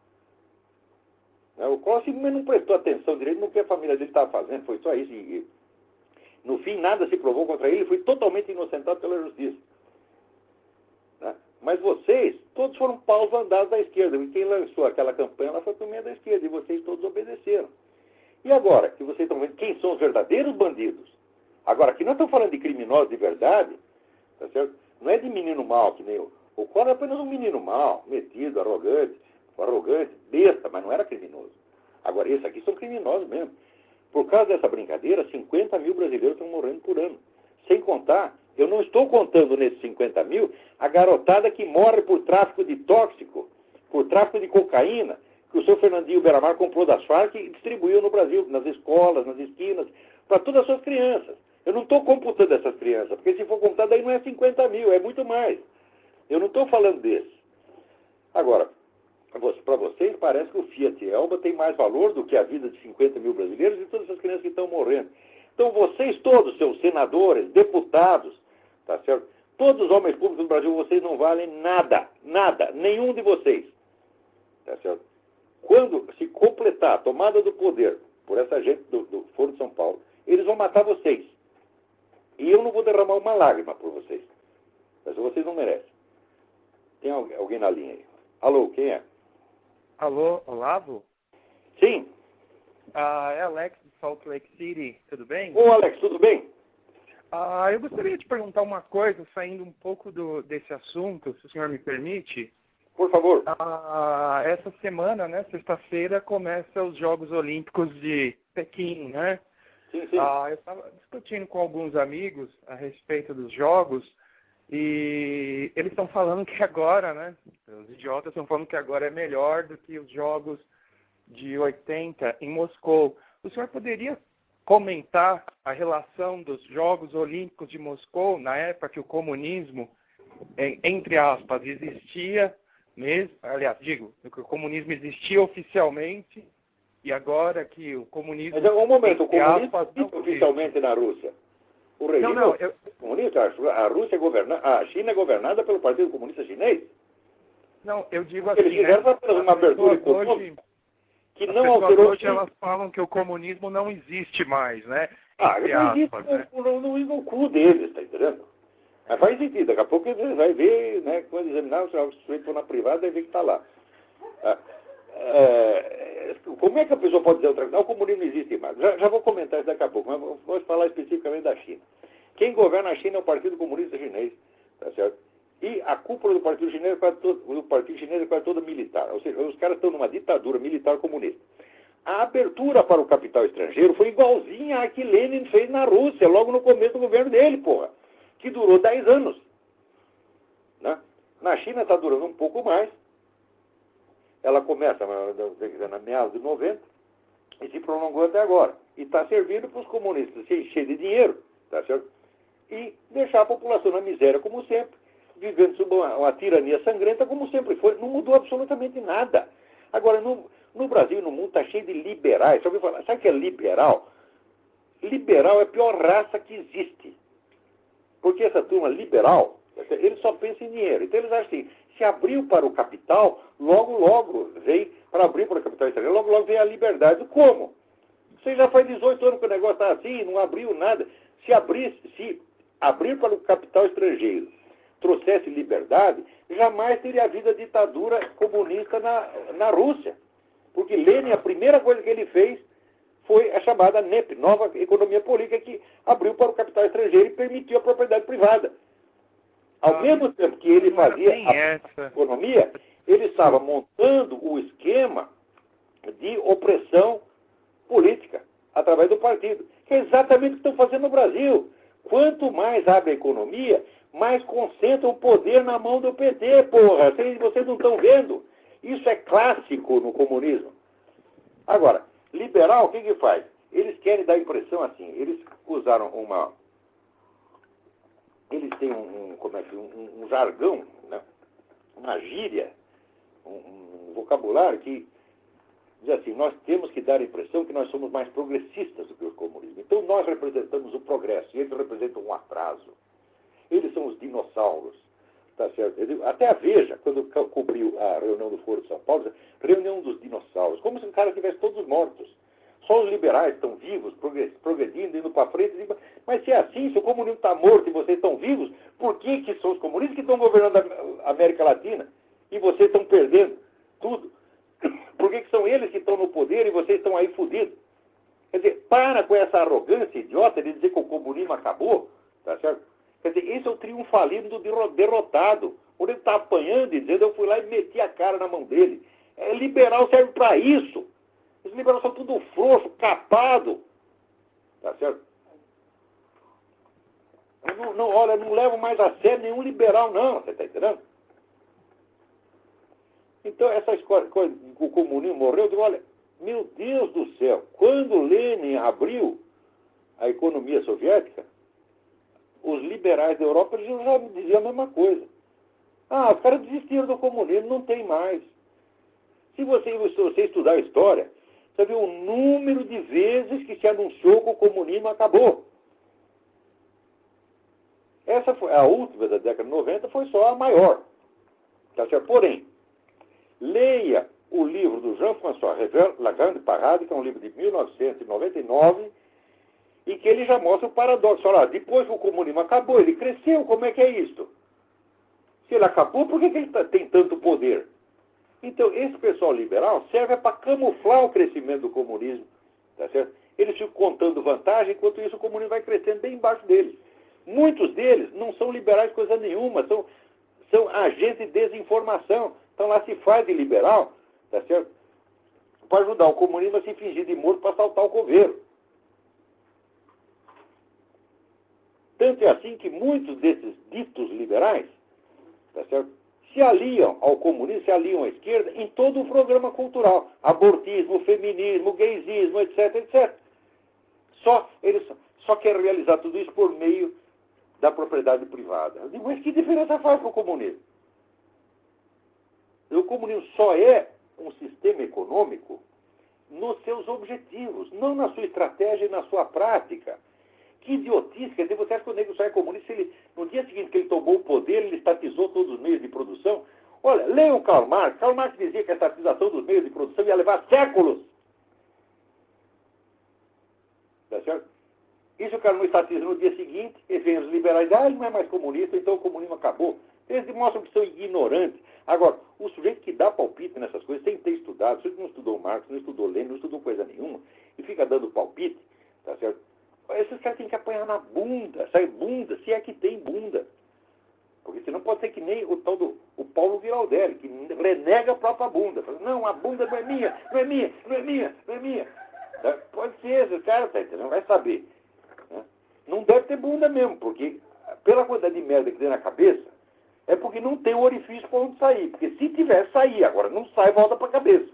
O Collor simplesmente não prestou atenção direito no que a família dele estava fazendo, foi só isso. E, no fim, nada se provou contra ele, ele foi totalmente inocentado pela justiça. Né? Mas vocês, todos foram paus andados da esquerda. E quem lançou aquela campanha ela foi também da esquerda. E vocês todos obedeceram. E agora, que vocês estão vendo quem são os verdadeiros bandidos? Agora, aqui nós estamos falando de criminosos de verdade, tá certo? Não é de menino mau, que nem o... O Collor é apenas um menino mau, metido, arrogante, arrogante, besta, mas não era criminoso. Agora, esses aqui são criminosos mesmo. Por causa dessa brincadeira, cinquenta mil brasileiros estão morrendo por ano. Sem contar, eu não estou contando nesses cinquenta mil a garotada que morre por tráfico de tóxico, por tráfico de cocaína, que o seu Fernandinho Beiramar comprou das Farc e distribuiu no Brasil, nas escolas, nas esquinas, para todas as suas crianças. Eu não estou computando essas crianças, porque se for computar, daí não é cinquenta mil, é muito mais. Eu não estou falando desses. Agora, para vocês, parece que o Fiat Elba tem mais valor do que a vida de cinquenta mil brasileiros e todas essas crianças que estão morrendo. Então, vocês todos, seus senadores, deputados, tá certo? Todos os homens públicos do Brasil, vocês não valem nada, nada, nenhum de vocês. Tá certo? Quando se completar a tomada do poder por essa gente do, do Foro de São Paulo, eles vão matar vocês. E eu não vou derramar uma lágrima por vocês. Mas vocês não merecem. Tem alguém na linha aí? Alô, quem é? Alô, Olavo? Sim. Ah, é Alex de Salt Lake City, tudo bem? Ô, Alex, tudo bem? Ah, eu gostaria de perguntar uma coisa, saindo um pouco do, desse assunto, se o senhor me permite. Por favor. Ah, essa semana, né, sexta-feira, começa os Jogos Olímpicos de Pequim, né? Sim, sim. Ah, eu estava discutindo com alguns amigos a respeito dos Jogos e eles estão falando que agora, né, os idiotas estão falando que agora é melhor do que os Jogos de oitenta em Moscou. O senhor poderia comentar a relação dos Jogos Olímpicos de Moscou, na época que o comunismo, entre aspas, existia mesmo, aliás, digo, que o comunismo existia oficialmente, e agora que o comunismo... Mas, um momento, o comunismo aspas, existe oficialmente na Rússia. O regime não, não, eu... comunista, a Rússia é governada, a China é governada pelo Partido Comunista Chinês. Não, eu digo assim, Eles fizeram né, apenas uma abertura econômica hoje, que as não pessoas alterou... hoje elas falam que o comunismo não existe mais, né? Ah, Entre não existe aspas, né? no, no, no cu deles, tá entendendo? Mas faz sentido, daqui a pouco ele vai ver, né, quando examinar, se o sujeito for na privada, vai ver que está lá. Ah, é, como é que a pessoa pode dizer outra coisa? O comunismo não existe mais. Já, já vou comentar isso daqui a pouco, mas vou falar especificamente da China. Quem governa a China é o Partido Comunista Chinês, tá certo? E a cúpula do Partido Chinês é quase todo, do Partido Chinês é quase toda militar, ou seja, os caras estão numa ditadura militar comunista. A abertura para o capital estrangeiro foi igualzinha à que Lenin fez na Rússia, logo no começo do governo dele, porra, que durou dez anos. Né? Na China está durando um pouco mais. Ela começa na meados de noventa e se prolongou até agora. E está servindo para os comunistas se encher de dinheiro, tá certo? E deixar a população na miséria como sempre, vivendo sob uma, uma tirania sangrenta como sempre foi. Não mudou absolutamente nada. Agora, no, no Brasil e no mundo está cheio de liberais. Sabe, sabe o que é liberal? Liberal é a pior raça que existe. Porque essa turma liberal, eles só pensam em dinheiro. Então eles acham assim, se abriu para o capital, logo, logo vem, para abrir para o capital estrangeiro, logo, logo vem a liberdade. Como? Você já faz dezoito anos que o negócio está assim, não abriu nada. Se abrir, se abrir para o capital estrangeiro trouxesse liberdade, jamais teria havido a ditadura comunista na, na Rússia. Porque Lenin, a primeira coisa que ele fez foi a chamada N E P, Nova Economia Política, que abriu para o capital estrangeiro e permitiu a propriedade privada. Ao ah, mesmo tempo que ele fazia a essa. economia, ele estava montando o esquema de opressão política através do partido, que é exatamente o que estão fazendo no Brasil. Quanto mais abre a economia, mais concentra o poder na mão do P T, porra. Vocês, vocês não estão vendo? Isso é clássico no comunismo. Agora, liberal, o que que faz? Eles querem dar a impressão assim, eles usaram uma... Eles têm um, um, como é que, um, um jargão, né? Uma gíria, um, um vocabulário que diz assim, nós temos que dar a impressão que nós somos mais progressistas do que o comunismo. Então nós representamos o progresso e eles representam um atraso. Eles são os dinossauros. Tá certo? Até a Veja, quando co cobriu a reunião do Foro de São Paulo, reunião dos dinossauros, como se os caras estivessem todos mortos. Só os liberais estão vivos, progredindo, indo para frente. Mas se é assim, se o comunismo está morto e vocês estão vivos, por que, que são os comunistas que estão governando a América Latina e vocês estão perdendo tudo? Por que, que são eles que estão no poder e vocês estão aí fodidos? Quer dizer, para com essa arrogância idiota de dizer que o comunismo acabou, tá certo? Quer dizer, esse é o triunfalismo do derrotado. Quando ele está apanhando e dizendo, eu fui lá e meti a cara na mão dele. É, liberal serve para isso. Os liberais são tudo frouxo, capado. Tá certo? Eu não, não, olha, não levo mais a sério nenhum liberal, não. Você está entendendo? Então, essas coisas, o comunismo morreu, eu digo, olha, meu Deus do céu, quando Lenin abriu a economia soviética, os liberais da Europa já diziam a mesma coisa. Ah, os caras desistiram do comunismo, não tem mais. Se você, se você estudar a história, você vê o número de vezes que se anunciou que o comunismo acabou. Essa foi a última da década de noventa, foi só a maior. Tá certo? Porém, leia o livro do Jean-François Revel, La Grande Parade, que é um livro de mil novecentos e noventa e nove, e que ele já mostra o paradoxo. Olha, depois que o comunismo acabou, ele cresceu, como é que é isso? Se ele acabou, por que, que ele tem tanto poder? Então, esse pessoal liberal serve para camuflar o crescimento do comunismo, tá certo? Eles ficam contando vantagem, enquanto isso o comunismo vai crescendo bem embaixo deles. Muitos deles não são liberais coisa nenhuma, são, são agentes de desinformação. Então lá se faz de liberal, tá certo? Para ajudar o comunismo a se fingir de morto para assaltar o coveiro. Tanto é assim que muitos desses ditos liberais, tá certo, se aliam ao comunismo, se aliam à esquerda em todo o programa cultural. Abortismo, feminismo, gaysismo, etc, etcétera. Só, eles só querem realizar tudo isso por meio da propriedade privada. Eu digo, mas que diferença faz para o comunismo? O comunismo só é um sistema econômico nos seus objetivos, não na sua estratégia e na sua prática. Que idiotice, quer dizer, você acha que o negro só é comunista se ele, no dia seguinte que ele tomou o poder, ele estatizou todos os meios de produção? Olha, leiam Karl Marx. Karl Marx dizia que a estatização dos meios de produção ia levar séculos. Tá certo? Isso o cara não estatiza no dia seguinte, e vem os liberais, ah, ele não é mais comunista, então o comunismo acabou. Eles demonstram que são ignorantes. Agora, o sujeito que dá palpite nessas coisas, sem ter estudado, se ele não estudou Marx, não estudou Lenin, não estudou coisa nenhuma, e fica dando palpite, tá certo? Esses caras têm que apanhar na bunda, sai bunda, se é que tem bunda. Porque senão pode ser que nem o tal do o Paulo Giraldelli, que renega a própria bunda. Fala, não, a bunda não é minha, não é minha, não é minha, não é minha. Tá? Pode ser, esse cara tá entendendo, vai saber. Né? Não deve ter bunda mesmo, porque pela quantidade de merda que tem na cabeça, é porque não tem o orifício para onde sair. Porque se tiver, sair. Agora não sai, volta para a cabeça.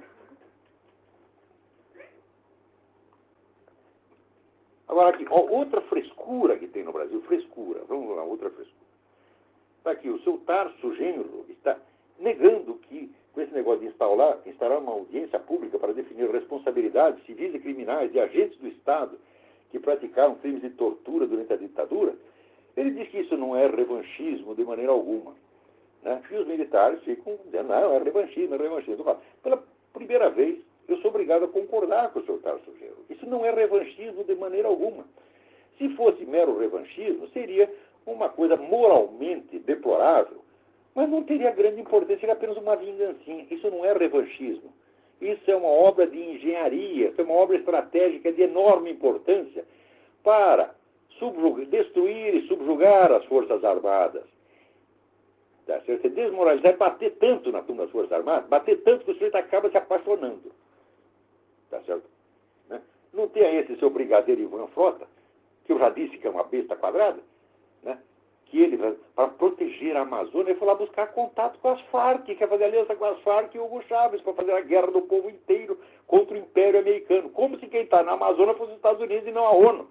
Agora aqui, ó, outra frescura que tem no Brasil, frescura, vamos lá, outra frescura. Está aqui, o seu Tarso Genro está negando que, com esse negócio de instaurar, instaurar uma audiência pública para definir responsabilidades civis e criminais de agentes do Estado que praticaram crimes de tortura durante a ditadura, ele diz que isso não é revanchismo de maneira alguma. Né? E os militares ficam dizendo, não, é revanchismo, é revanchismo. Pela primeira vez, eu sou obrigado a concordar com o senhor Tarso Genro. Isso não é revanchismo de maneira alguma. Se fosse mero revanchismo, seria uma coisa moralmente deplorável, mas não teria grande importância, seria apenas uma vingancinha. Isso não é revanchismo. Isso é uma obra de engenharia, isso é uma obra estratégica de enorme importância para subjugar, destruir e subjugar as Forças Armadas. Tá certo? Desmoralizar, bater tanto na turma das Forças Armadas, bater tanto que o sujeito acaba se apaixonando. Tá certo? Né? Não tenha esse seu brigadeiro Ivan Frota, que eu já disse que é uma besta quadrada, né? Que ele, para proteger a Amazônia, ele foi lá buscar contato com as Farc, quer fazer aliança com as Farc e Hugo Chávez, para fazer a guerra do povo inteiro contra o Império Americano. Como se quem está na Amazônia fosse os Estados Unidos e não a ONU.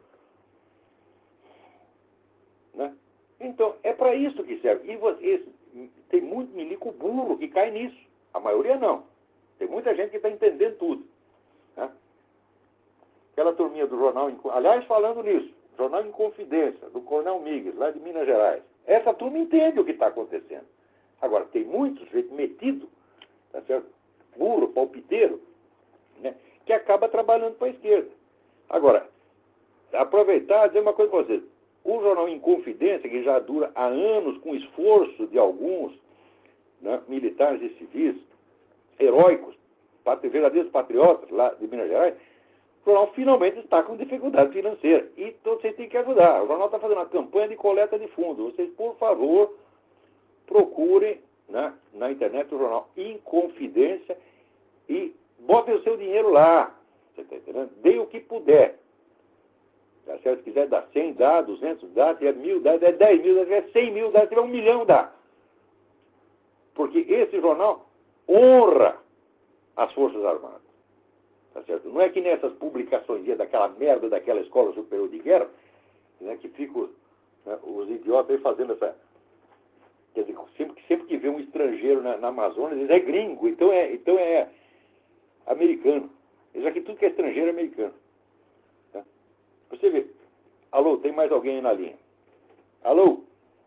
Né? Então, é para isso que serve. E você, tem muito milico burro que cai nisso. A maioria não. Tem muita gente que está entendendo tudo. Né? Aquela turminha do jornal... Aliás, falando nisso, Jornal em Confidência, do Coronel Miguel, lá de Minas Gerais. Essa turma entende o que está acontecendo. Agora, tem muito jeito metido, tá certo? Burro, palpiteiro, né? Que acaba trabalhando para a esquerda. Agora, aproveitar e dizer uma coisa para vocês. O Jornal em Confidência, que já dura há anos com esforço de alguns, né, militares e civis, heróicos, verdadeiros patriotas lá de Minas Gerais, o jornal finalmente está com dificuldade financeira. E então vocês têm que ajudar. O jornal está fazendo uma campanha de coleta de fundos. Vocês, por favor, procurem, né, na internet o jornal em Confidência e botem o seu dinheiro lá. Você está entendendo? Dê o que puder. Tá certo? Se quiser dar cem, dá, duzentos, dá, se tiver mil, dá, se tiver dez mil, se tiver cem mil, dá, se tiver um milhão, dá. Porque esse jornal honra as Forças Armadas. Tá certo? Não é que nessas publicações daquela merda daquela Escola Superior de Guerra, né, que ficam, né, os idiotas aí fazendo essa... Quer dizer, sempre, sempre que vê um estrangeiro na, na Amazônia, eles é gringo, então é, então é americano. Já que tudo que é estrangeiro é americano. Tá? Você vê. Alô, tem mais alguém aí na linha? Alô?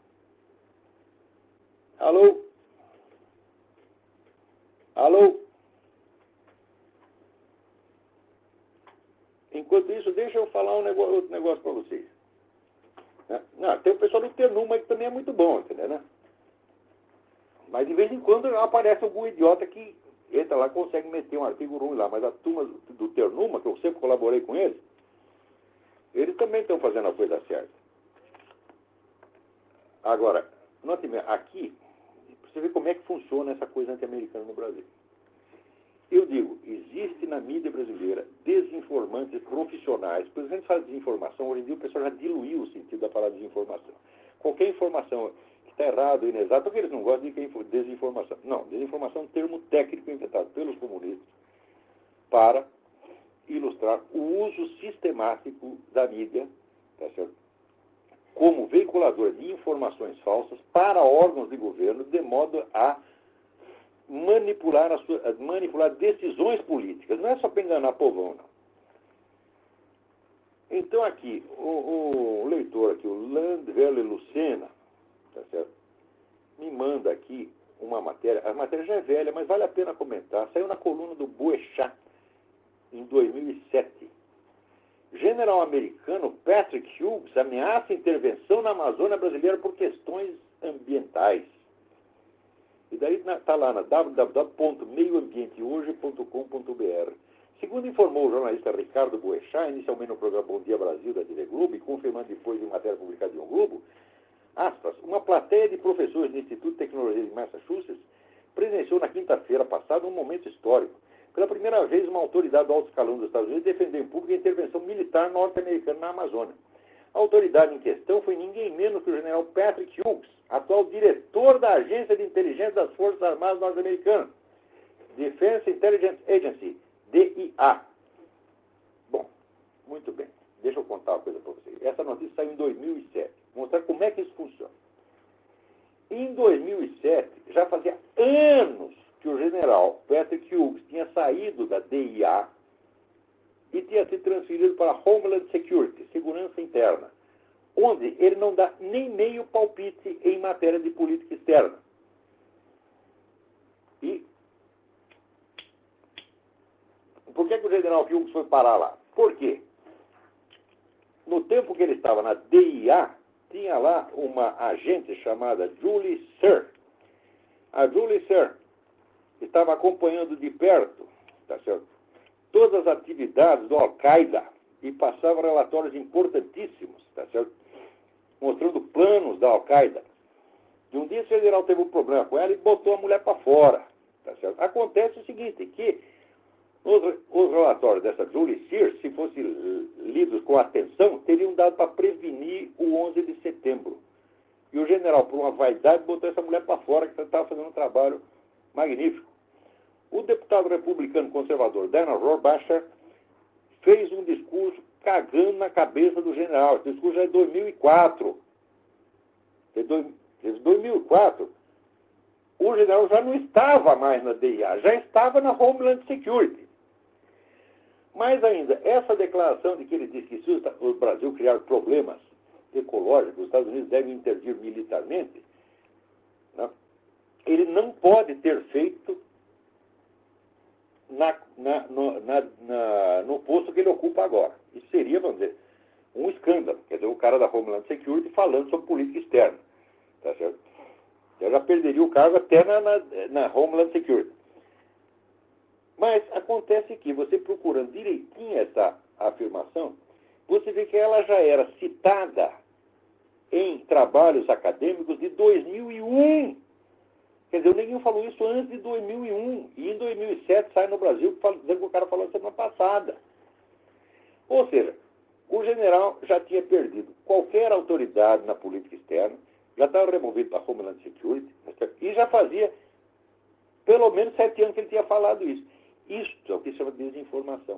Alô? Alô? Enquanto isso, deixa eu falar um negócio, outro negócio para vocês. Né? Não, tem o pessoal do Ternuma que também é muito bom, entendeu? Né? Mas de vez em quando aparece algum idiota que entra lá e consegue meter um artigo ruim lá. Mas a turma do Ternuma, que eu sempre colaborei com eles, eles também estão fazendo a coisa certa. Agora, note bem, aqui, você vê como é que funciona essa coisa anti-americana no Brasil. Eu digo, existe na mídia brasileira desinformantes profissionais. Por exemplo, a gente fala de desinformação, hoje em dia o pessoal já diluiu o sentido da palavra desinformação. Qualquer informação que está errada ou inexata, porque eles não gostam de desinformação. Não, desinformação é um termo técnico inventado pelos comunistas para ilustrar o uso sistemático da mídia, tá certo? Como veiculadora de informações falsas para órgãos de governo, de modo a manipular, a sua, a manipular decisões políticas. Não é só para enganar povão, não. Então aqui, o, o leitor aqui, o Landvelle Lucena, tá certo? Me manda aqui uma matéria. A matéria já é velha, mas vale a pena comentar. Saiu na coluna do Boechat, em dois mil e sete. General americano Patrick Hughes ameaça intervenção na Amazônia brasileira por questões ambientais. E daí está lá na w w w ponto meio ambiente hoje ponto com ponto b r. Segundo informou o jornalista Ricardo Boechat, inicialmente no programa Bom Dia Brasil da T V Globo, e confirmando depois em matéria publicada em O Globo, aspas, uma plateia de professores do Instituto de Tecnologia de Massachusetts presenciou na quinta-feira passada um momento histórico. Pela primeira vez, uma autoridade do alto escalão dos Estados Unidos defendeu em público a intervenção militar norte-americana na Amazônia. A autoridade em questão foi ninguém menos que o general Patrick Hughes, atual diretor da Agência de Inteligência das Forças Armadas Norte-Americanas, Defense Intelligence Agency, D I A. Bom, muito bem. Deixa eu contar uma coisa para vocês. Essa notícia saiu em dois mil e sete. Vou mostrar como é que isso funciona. Em dois mil e sete, já fazia anos que o general Patrick Hughes tinha saído da D I A e tinha sido transferido para a Homeland Security, Segurança Interna, onde ele não dá nem meio palpite em matéria de política externa. E por que, que o general Hughes foi parar lá? Por quê? No tempo que ele estava na D I A, tinha lá uma agente chamada Julie Sir. A Julie Sir estava acompanhando de perto, tá certo, todas as atividades do Al-Qaeda e passava relatórios importantíssimos, tá certo, mostrando planos da Al-Qaeda. E um dia esse general teve um problema com ela e botou a mulher para fora, tá certo. Acontece o seguinte, que os, os relatórios dessa Julie Sears, se fossem lidos com atenção, teriam dado para prevenir o onze de setembro. E o general, por uma vaidade, botou essa mulher para fora, que estava fazendo um trabalho magnífico. O deputado republicano conservador Dana Rohrabacher fez um discurso cagando na cabeça do general. Esse discurso já é de dois mil e quatro. Em dois mil e quatro, o general já não estava mais na D I A, já estava na Homeland Security. Mais ainda, essa declaração de que ele disse que se o Brasil criar problemas ecológicos, os Estados Unidos devem intervir militarmente, né? Ele não pode ter feito Na, na, no, na, na, no posto que ele ocupa agora. Isso seria, vamos dizer, um escândalo. Quer dizer, o cara da Homeland Security falando sobre política externa. Tá certo? Eu já perderia o cargo até na, na, na Homeland Security. Mas acontece que, você procurando direitinho essa afirmação, você vê que ela já era citada em trabalhos acadêmicos de dois mil e um. Quer dizer, o Neguinho falou isso antes de dois mil e um. E em dois mil e sete sai no Brasil dizendo que o cara falou semana passada. Ou seja, o general já tinha perdido qualquer autoridade na política externa, já estava removido para a Homeland Security, e já fazia pelo menos sete anos que ele tinha falado isso. Isso é o que se chama de desinformação.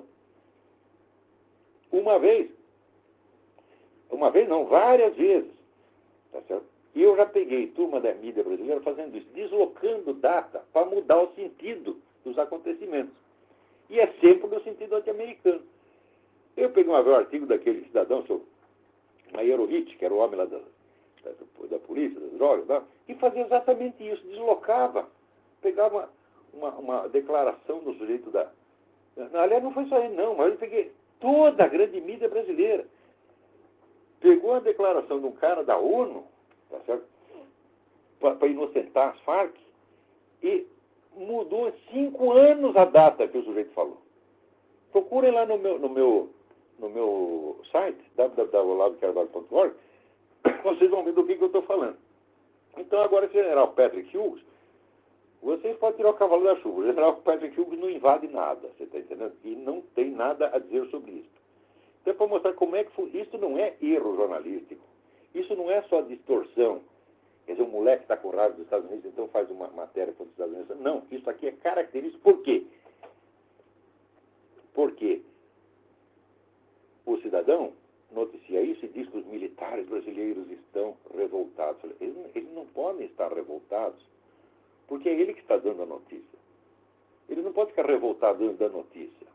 Uma vez, uma vez não, várias vezes, tá certo? E eu já peguei turma da mídia brasileira fazendo isso, deslocando data para mudar o sentido dos acontecimentos. E é sempre no sentido anti-americano. Eu peguei uma vez um artigo daquele cidadão, o Maierovitch, que era o homem lá da, da, da polícia, das drogas, né? E fazia exatamente isso, deslocava. Pegava uma, uma declaração do sujeito da... Aliás, não foi só ele não, mas eu peguei toda a grande mídia brasileira. Pegou a declaração de um cara da ONU, tá certo? Para inocentar as Farc, Então, é cinco anos a data que o sujeito falou. Procurem lá no meu, no meu, no meu site, w w w ponto olavo de carvalho ponto org, vocês vão ver do que, que eu estou falando. Então, agora, esse general Patrick Hughes, vocês podem tirar o cavalo da chuva. O general Patrick Hughes não invade nada, você está entendendo? E não tem nada a dizer sobre isso. Então, é para mostrar como é que foi. Isso não é erro jornalístico. Isso não é só distorção. Quer dizer, o moleque está com raiva dos Estados Unidos, então faz uma matéria contra os Estados Unidos. Não, isso aqui é característico. Por quê? Porque o cidadão noticia isso e diz que os militares brasileiros estão revoltados. Eles, eles não podem estar revoltados, porque é ele que está dando a notícia. Ele não pode ficar revoltado dando a notícia.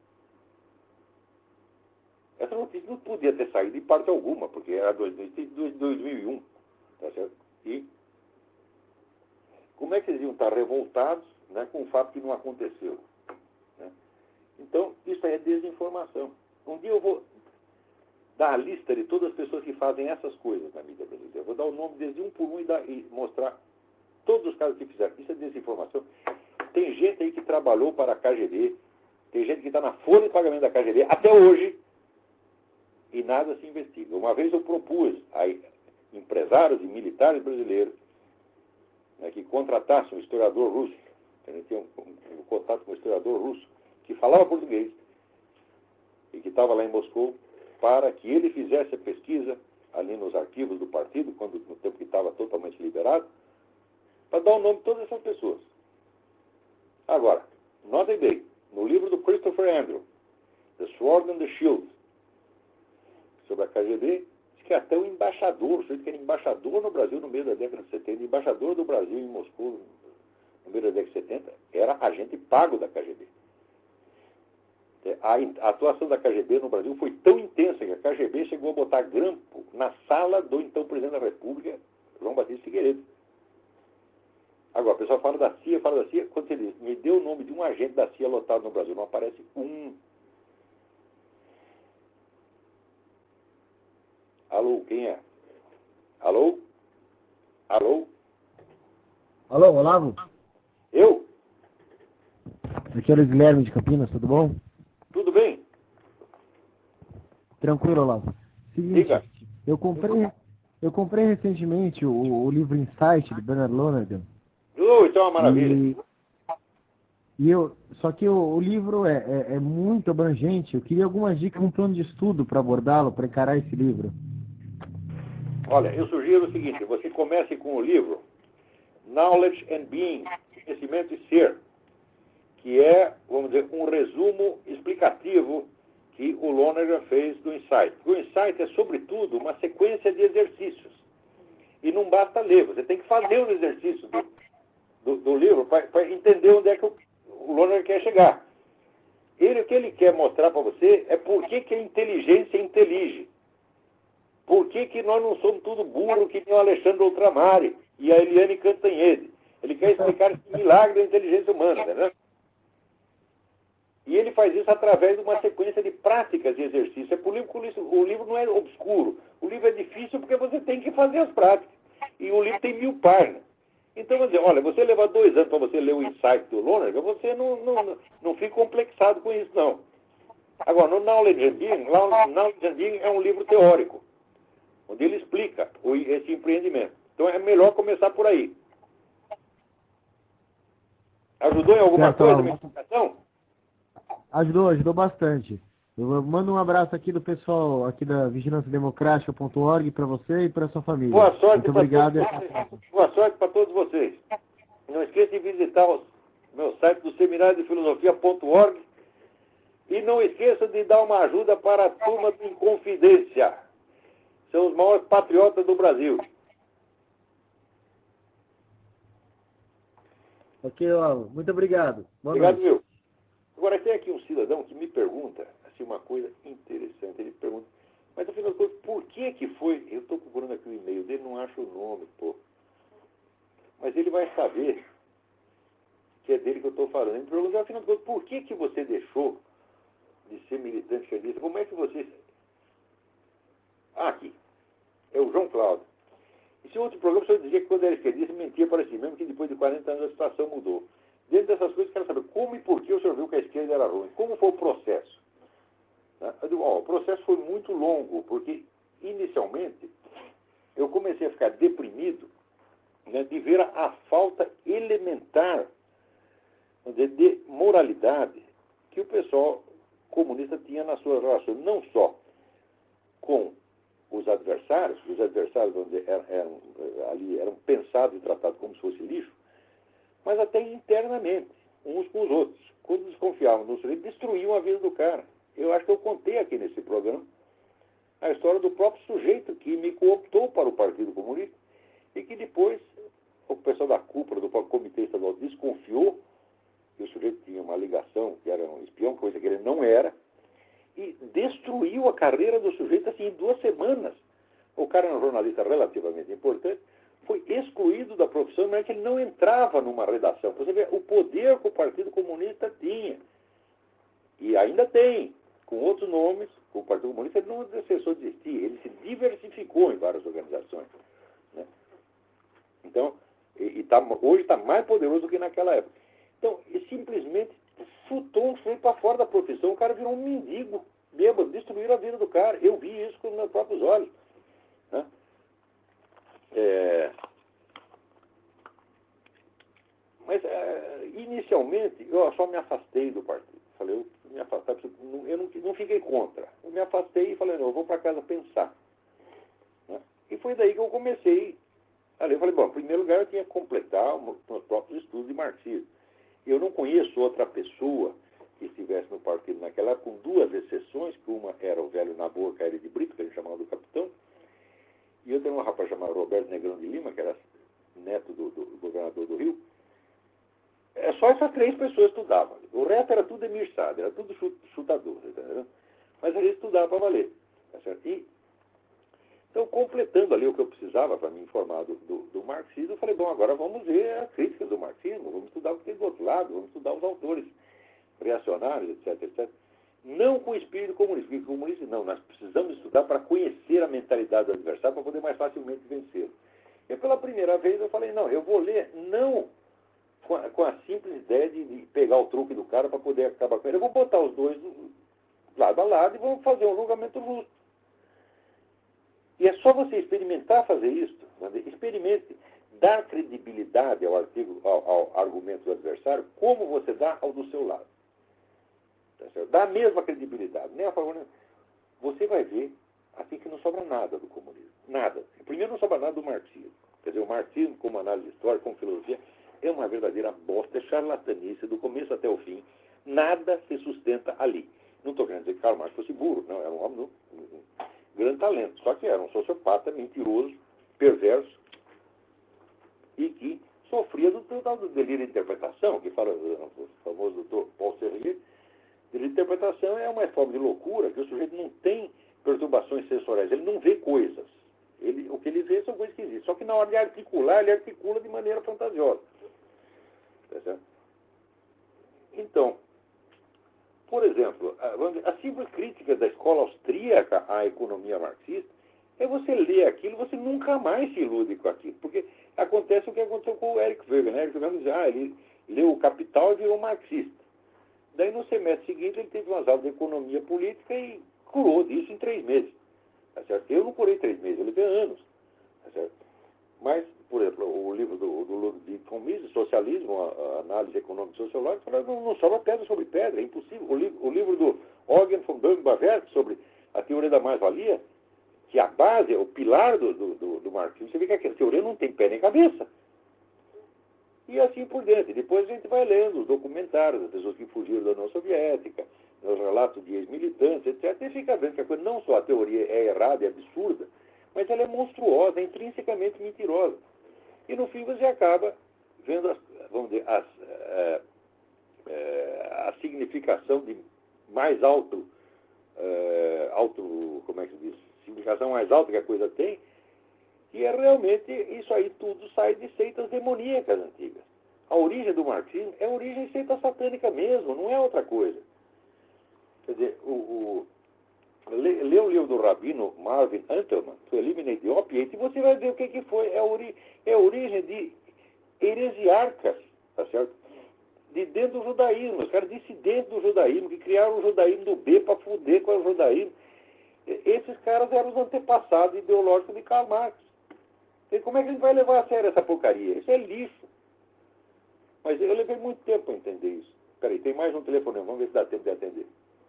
Essa notícia não podia ter saído de parte alguma, porque era dois mil e um. Tá certo? E como é que eles iam estar revoltados, né, com o fato que não aconteceu? Né? Então, isso aí é desinformação. Um dia eu vou dar a lista de todas as pessoas que fazem essas coisas na mídia brasileira. Eu vou dar o nome desde um por um e, dar, e mostrar todos os casos que fizeram. Isso é desinformação. Tem gente aí que trabalhou para a K G B, tem gente que está na folha de pagamento da K G B até hoje e nada se investiga. Uma vez eu propus a empresários e militares brasileiros, né, que contratassem um historiador russo. A gente tinha um, um, um contato com um historiador russo que falava português e que estava lá em Moscou, para que ele fizesse a pesquisa ali nos arquivos do partido, quando, no tempo que estava totalmente liberado, para dar o nome de todas essas pessoas. Agora, notem bem, no livro do Christopher Andrew, The Sword and the Shield, sobre a K G B, diz que até o embaixador, o sujeito que era embaixador no Brasil no meio da década de setenta, embaixador do Brasil em Moscou no meio da década de setenta, era agente pago da K G B. A, a atuação da K G B no Brasil foi tão intensa que a K G B chegou a botar grampo na sala do então presidente da República, João Batista Figueiredo. Agora, o pessoal fala da C I A, fala da C I A, quando você diz, me deu o nome de um agente da C I A lotado no Brasil, não aparece um. Alô, quem é? Alô? Alô? Alô, Olavo? Eu? Aqui é o Guilherme de Campinas, tudo bom? Tudo bem? Tranquilo, Olavo. Seguinte, Diga. eu comprei, eu comprei recentemente o, o livro Insight, de Bernard Lonergan. Oh, isso é uma maravilha. E, e eu, só que o, o livro é, é, é muito abrangente. Eu queria algumas dicas, um plano de estudo para abordá-lo, para encarar esse livro. Olha, eu sugiro o seguinte, você comece com o livro Knowledge and Being, Conhecimento e Ser, que é, vamos dizer, um resumo explicativo que o Lonergan fez do Insight. O Insight é, sobretudo, uma sequência de exercícios. E não basta ler, você tem que fazer os exercícios do, do, do livro para entender onde é que o, o Lonergan quer chegar. Ele, o que ele quer mostrar para você é por que, que a inteligência intelige. Por que, que nós não somos tudo burro que nem o Alexandre Outramari e a Eliane Cantanhede? Ele quer explicar esse milagre da inteligência humana, né? E ele faz isso através de uma sequência de práticas e exercícios. É por livro que o livro não é obscuro. O livro é difícil porque você tem que fazer as práticas. E o livro tem mil páginas. Então, vamos dizer, olha, você levar dois anos para você ler o Insight do Lonergan, você não, não, não fica complexado com isso, não. Agora, no Knowledge and Being, Knowledge and Being é um livro teórico, onde ele explica esse empreendimento. Então, é melhor começar por aí. Ajudou em alguma Certo, coisa a Olavo. minha explicação? Ajudou, ajudou bastante. Eu mando um abraço aqui do pessoal aqui da vigilância democrática ponto org para você e para sua família. Boa sorte Muito para obrigado. todos vocês. Boa sorte para todos vocês. Não esqueça de visitar o meu site do seminário de filosofia ponto org e não esqueça de dar uma ajuda para a turma do Inconfidência. São os maiores patriotas do Brasil. Ok, Olavo. Muito obrigado. Boa Obrigado, noite. viu? Agora, tem aqui um cidadão que me pergunta assim, uma coisa interessante. Ele pergunta, mas afinal de contas, por que que foi... Eu estou procurando aqui o e-mail dele, não acho o nome, pô. Mas ele vai saber que é dele que eu estou falando. Ele me pergunta, afinal de contas, por que que você deixou de ser militante esquerdista? Como é que você... Ah, aqui. É o João Cláudio. Esse outro programa, o senhor dizia que quando era esquerdista, mentia para si mesmo, que depois de quarenta anos a situação mudou. Dentro dessas coisas, quero saber como e por que o senhor viu que a esquerda era ruim? Como foi o processo? Eu digo, ó, o processo foi muito longo, porque inicialmente eu comecei a ficar deprimido, né, de ver a, a falta elementar de, de moralidade que o pessoal comunista tinha nas suas relações, não só com os adversários, os adversários onde eram, eram, ali eram pensados e tratados como se fosse lixo, mas até internamente, uns com os outros. Quando desconfiavam do sujeito, destruíam a vida do cara. Eu acho que eu contei aqui nesse programa a história do próprio sujeito que me cooptou para o Partido Comunista e que depois o pessoal da cúpula do próprio Comitê Estadual desconfiou que o sujeito tinha uma ligação, que era um espião, coisa que ele não era, e destruiu a carreira do sujeito assim em duas semanas. O cara era um jornalista relativamente importante, foi excluído da profissão, mas é que ele não entrava numa redação. Você vê o poder que o Partido Comunista tinha. E ainda tem, com outros nomes, o Partido Comunista ele não cessou de existir, ele se diversificou em várias organizações. Né? Então, e, e tá, hoje está mais poderoso do que naquela época. Então, ele simplesmente chutou um sujeito para fora da profissão, o cara virou um mendigo, bêbado, destruíram a vida do cara. Eu vi isso com meus próprios olhos. Né? É... Mas, é, inicialmente, eu só me afastei do partido. Falei, eu me afastar, eu não, não fiquei contra. Eu me afastei e falei, não, eu vou para casa pensar. Né? E foi daí que eu comecei. Ali eu falei, bom, em primeiro lugar eu tinha que completar os meus próprios estudos de marxismo. Eu não conheço outra pessoa que estivesse no partido naquela época, com duas exceções, que uma era o velho Nabor Caire de Brito, que ele chamava do capitão, e eu tenho um rapaz chamado Roberto Negrão de Lima, que era neto do, do governador do Rio. É, só essas três pessoas estudavam. O resto era tudo emirsado, era tudo chutador, entendeu? Mas eles estudavam para valer. Tá certo? E, então, completando ali o que eu precisava para me informar do, do, do marxismo, eu falei, bom, agora vamos ver as críticas do marxismo, vamos estudar o que tem do outro lado, vamos estudar os autores reacionários, etc, etcétera. Não com o espírito comunista, porque comunista não, nós precisamos estudar para conhecer a mentalidade do adversário para poder mais facilmente vencê-lo. E pela primeira vez eu falei, não, eu vou ler não com a, com a simples ideia de, de pegar o truque do cara para poder acabar com ele, eu vou botar os dois lado a lado e vamos fazer um julgamento justo. E é só você experimentar fazer isso, experimente dar credibilidade ao artigo, ao, ao argumento do adversário, como você dá ao do seu lado. Tá certo? Dá a mesma credibilidade, nem a favor, nem... Você vai ver assim que não sobra nada do comunismo. Nada. Primeiro não sobra nada do marxismo. Quer dizer, o marxismo como análise histórica, como filosofia, é uma verdadeira bosta, é charlatanice, do começo até o fim. Nada se sustenta ali. Não estou querendo dizer que Karl Marx fosse burro, não, era um homem um, um grande talento, só que era um sociopata, mentiroso, perverso, e que sofria do, do, do delírio de interpretação, que fala o famoso doutor Paul Serrier. Delírio de interpretação é uma forma de loucura, que o sujeito não tem perturbações sensoriais, ele não vê coisas. Ele, o que ele vê são coisas que existem. Só que na hora de articular, ele articula de maneira fantasiosa. Tá certo? Então, por exemplo, a, a simples crítica da escola austríaca à economia marxista é você ler aquilo, você nunca mais se ilude com aquilo. Porque acontece o que aconteceu com o Eric Weber. Né? Eric Weber diz, ah, ele leu o Capital e virou marxista. Daí no semestre seguinte ele teve umas aulas de economia política e curou disso em três meses. Tá certo? Eu não curei três meses, eu levei anos. Tá certo? Mas, por exemplo, o livro do, do Ludwig von Mises, Socialismo, a, a análise econômica e sociológica, fala, não, não sobra pedra sobre pedra, é impossível. O, li, o livro do Eugen von Böhm-Bawerk sobre a teoria da mais-valia, que a base, o pilar do, do, do, do marxismo, você vê que aquela teoria não tem pé nem cabeça. E assim por diante. Depois a gente vai lendo os documentários das pessoas que fugiram da União Soviética, os relatos de ex-militantes, etcétera. E fica vendo que a coisa, não só a teoria é errada e absurda, mas ela é monstruosa, é intrinsecamente mentirosa. E no fim você acaba vendo, as, vamos dizer, as, é, é, a significação de mais alto, é, alto, como é que se diz? Significação mais alta que a coisa tem, e é realmente, isso aí tudo sai de seitas demoníacas antigas. A origem do marxismo é a origem seita satânica mesmo, não é outra coisa. Quer dizer, o, o, lê, lê o livro do rabino Marvin Antelman, To Eliminate the Opiate, e você vai ver o que, que foi. É a, ori, é a origem de heresiarcas, tá certo? de dentro do judaísmo, os caras dissidentes do judaísmo, que criaram o judaísmo do B para fuder com o judaísmo. Esses caras eram os antepassados ideológicos de Karl Marx. E como é que a gente vai levar a sério essa porcaria? Isso é lixo. Mas eu levei muito tempo para entender isso. Peraí, tem mais um telefone, vamos ver se dá tempo de atender.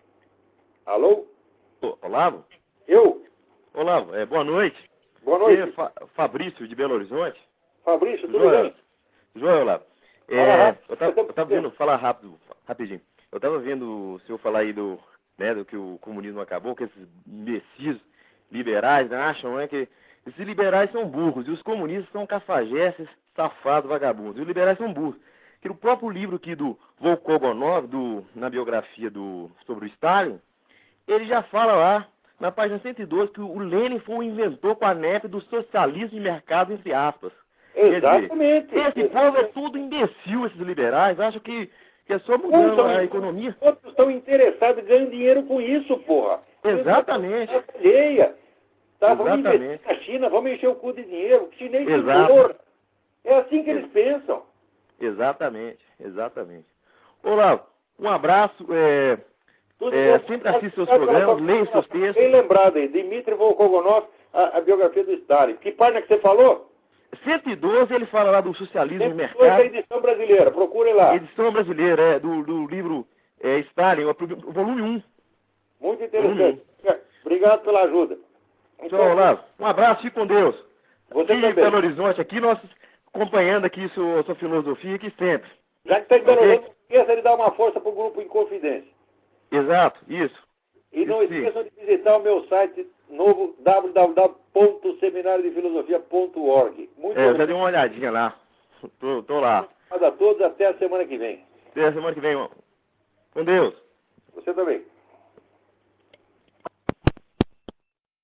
Alô? Olavo? Eu? Olavo, é, boa noite. Boa noite. É Fa Fabrício, de Belo Horizonte. Fabrício, tudo Joia, bem? Joia, Olavo. É, Ah, eu tava, eu tava vendo, falar rápido, rapidinho. Eu tava vendo o senhor falar aí do, né, do que o comunismo acabou, que esses imbecis liberais, né, acham, né, que esses liberais são burros, e os comunistas são cafajestes, safados, vagabundos. E os liberais são burros. Que no próprio livro aqui do Volkogonov, do, na biografia do, sobre o Stalin, ele já fala lá, na página cento e doze, que o Lenin foi o inventor com a N E P do socialismo de mercado, entre aspas. Exatamente. Quer dizer, esse povo é tudo imbecil, esses liberais, acham que, que é só mudando Todos a economia. Todos estão interessados em ganhar dinheiro com isso, porra. Exatamente. Alheia. Tá, vamos Exatamente. investir na China, vamos encher o cu de dinheiro. O chinês se Exato. porra. É assim que eles pensam. Exatamente, exatamente. Olá, um abraço, é, Tudo é, bom? sempre assisto seus programas, leio seus Bem textos. lembrado aí, Dmitry Volkogonov, a, a biografia do Stalin. Que página que você falou? cento e doze ele fala lá do socialismo de Sempre foi da mercado, edição brasileira, procure lá. edição brasileira, é, do, do livro é, Stalin, o volume um. Muito interessante. Obrigado pela ajuda. Tchau, Olavo. Um abraço, fique com Deus. Você aqui em também. Belo Horizonte, aqui nós acompanhando aqui sua, sua filosofia aqui sempre. Já que está em Belo Ok. Horizonte, não esqueça de dar uma força para o grupo Inconfidência. Exato, isso. E não Isso, esqueçam de visitar o meu site novo, w w w ponto seminário de filosofia ponto org. Muito É, eu já obrigado dei uma olhadinha lá. Tô, tô lá. a todos, até a semana que vem. Até a semana que vem, irmão. Com Deus. Você também.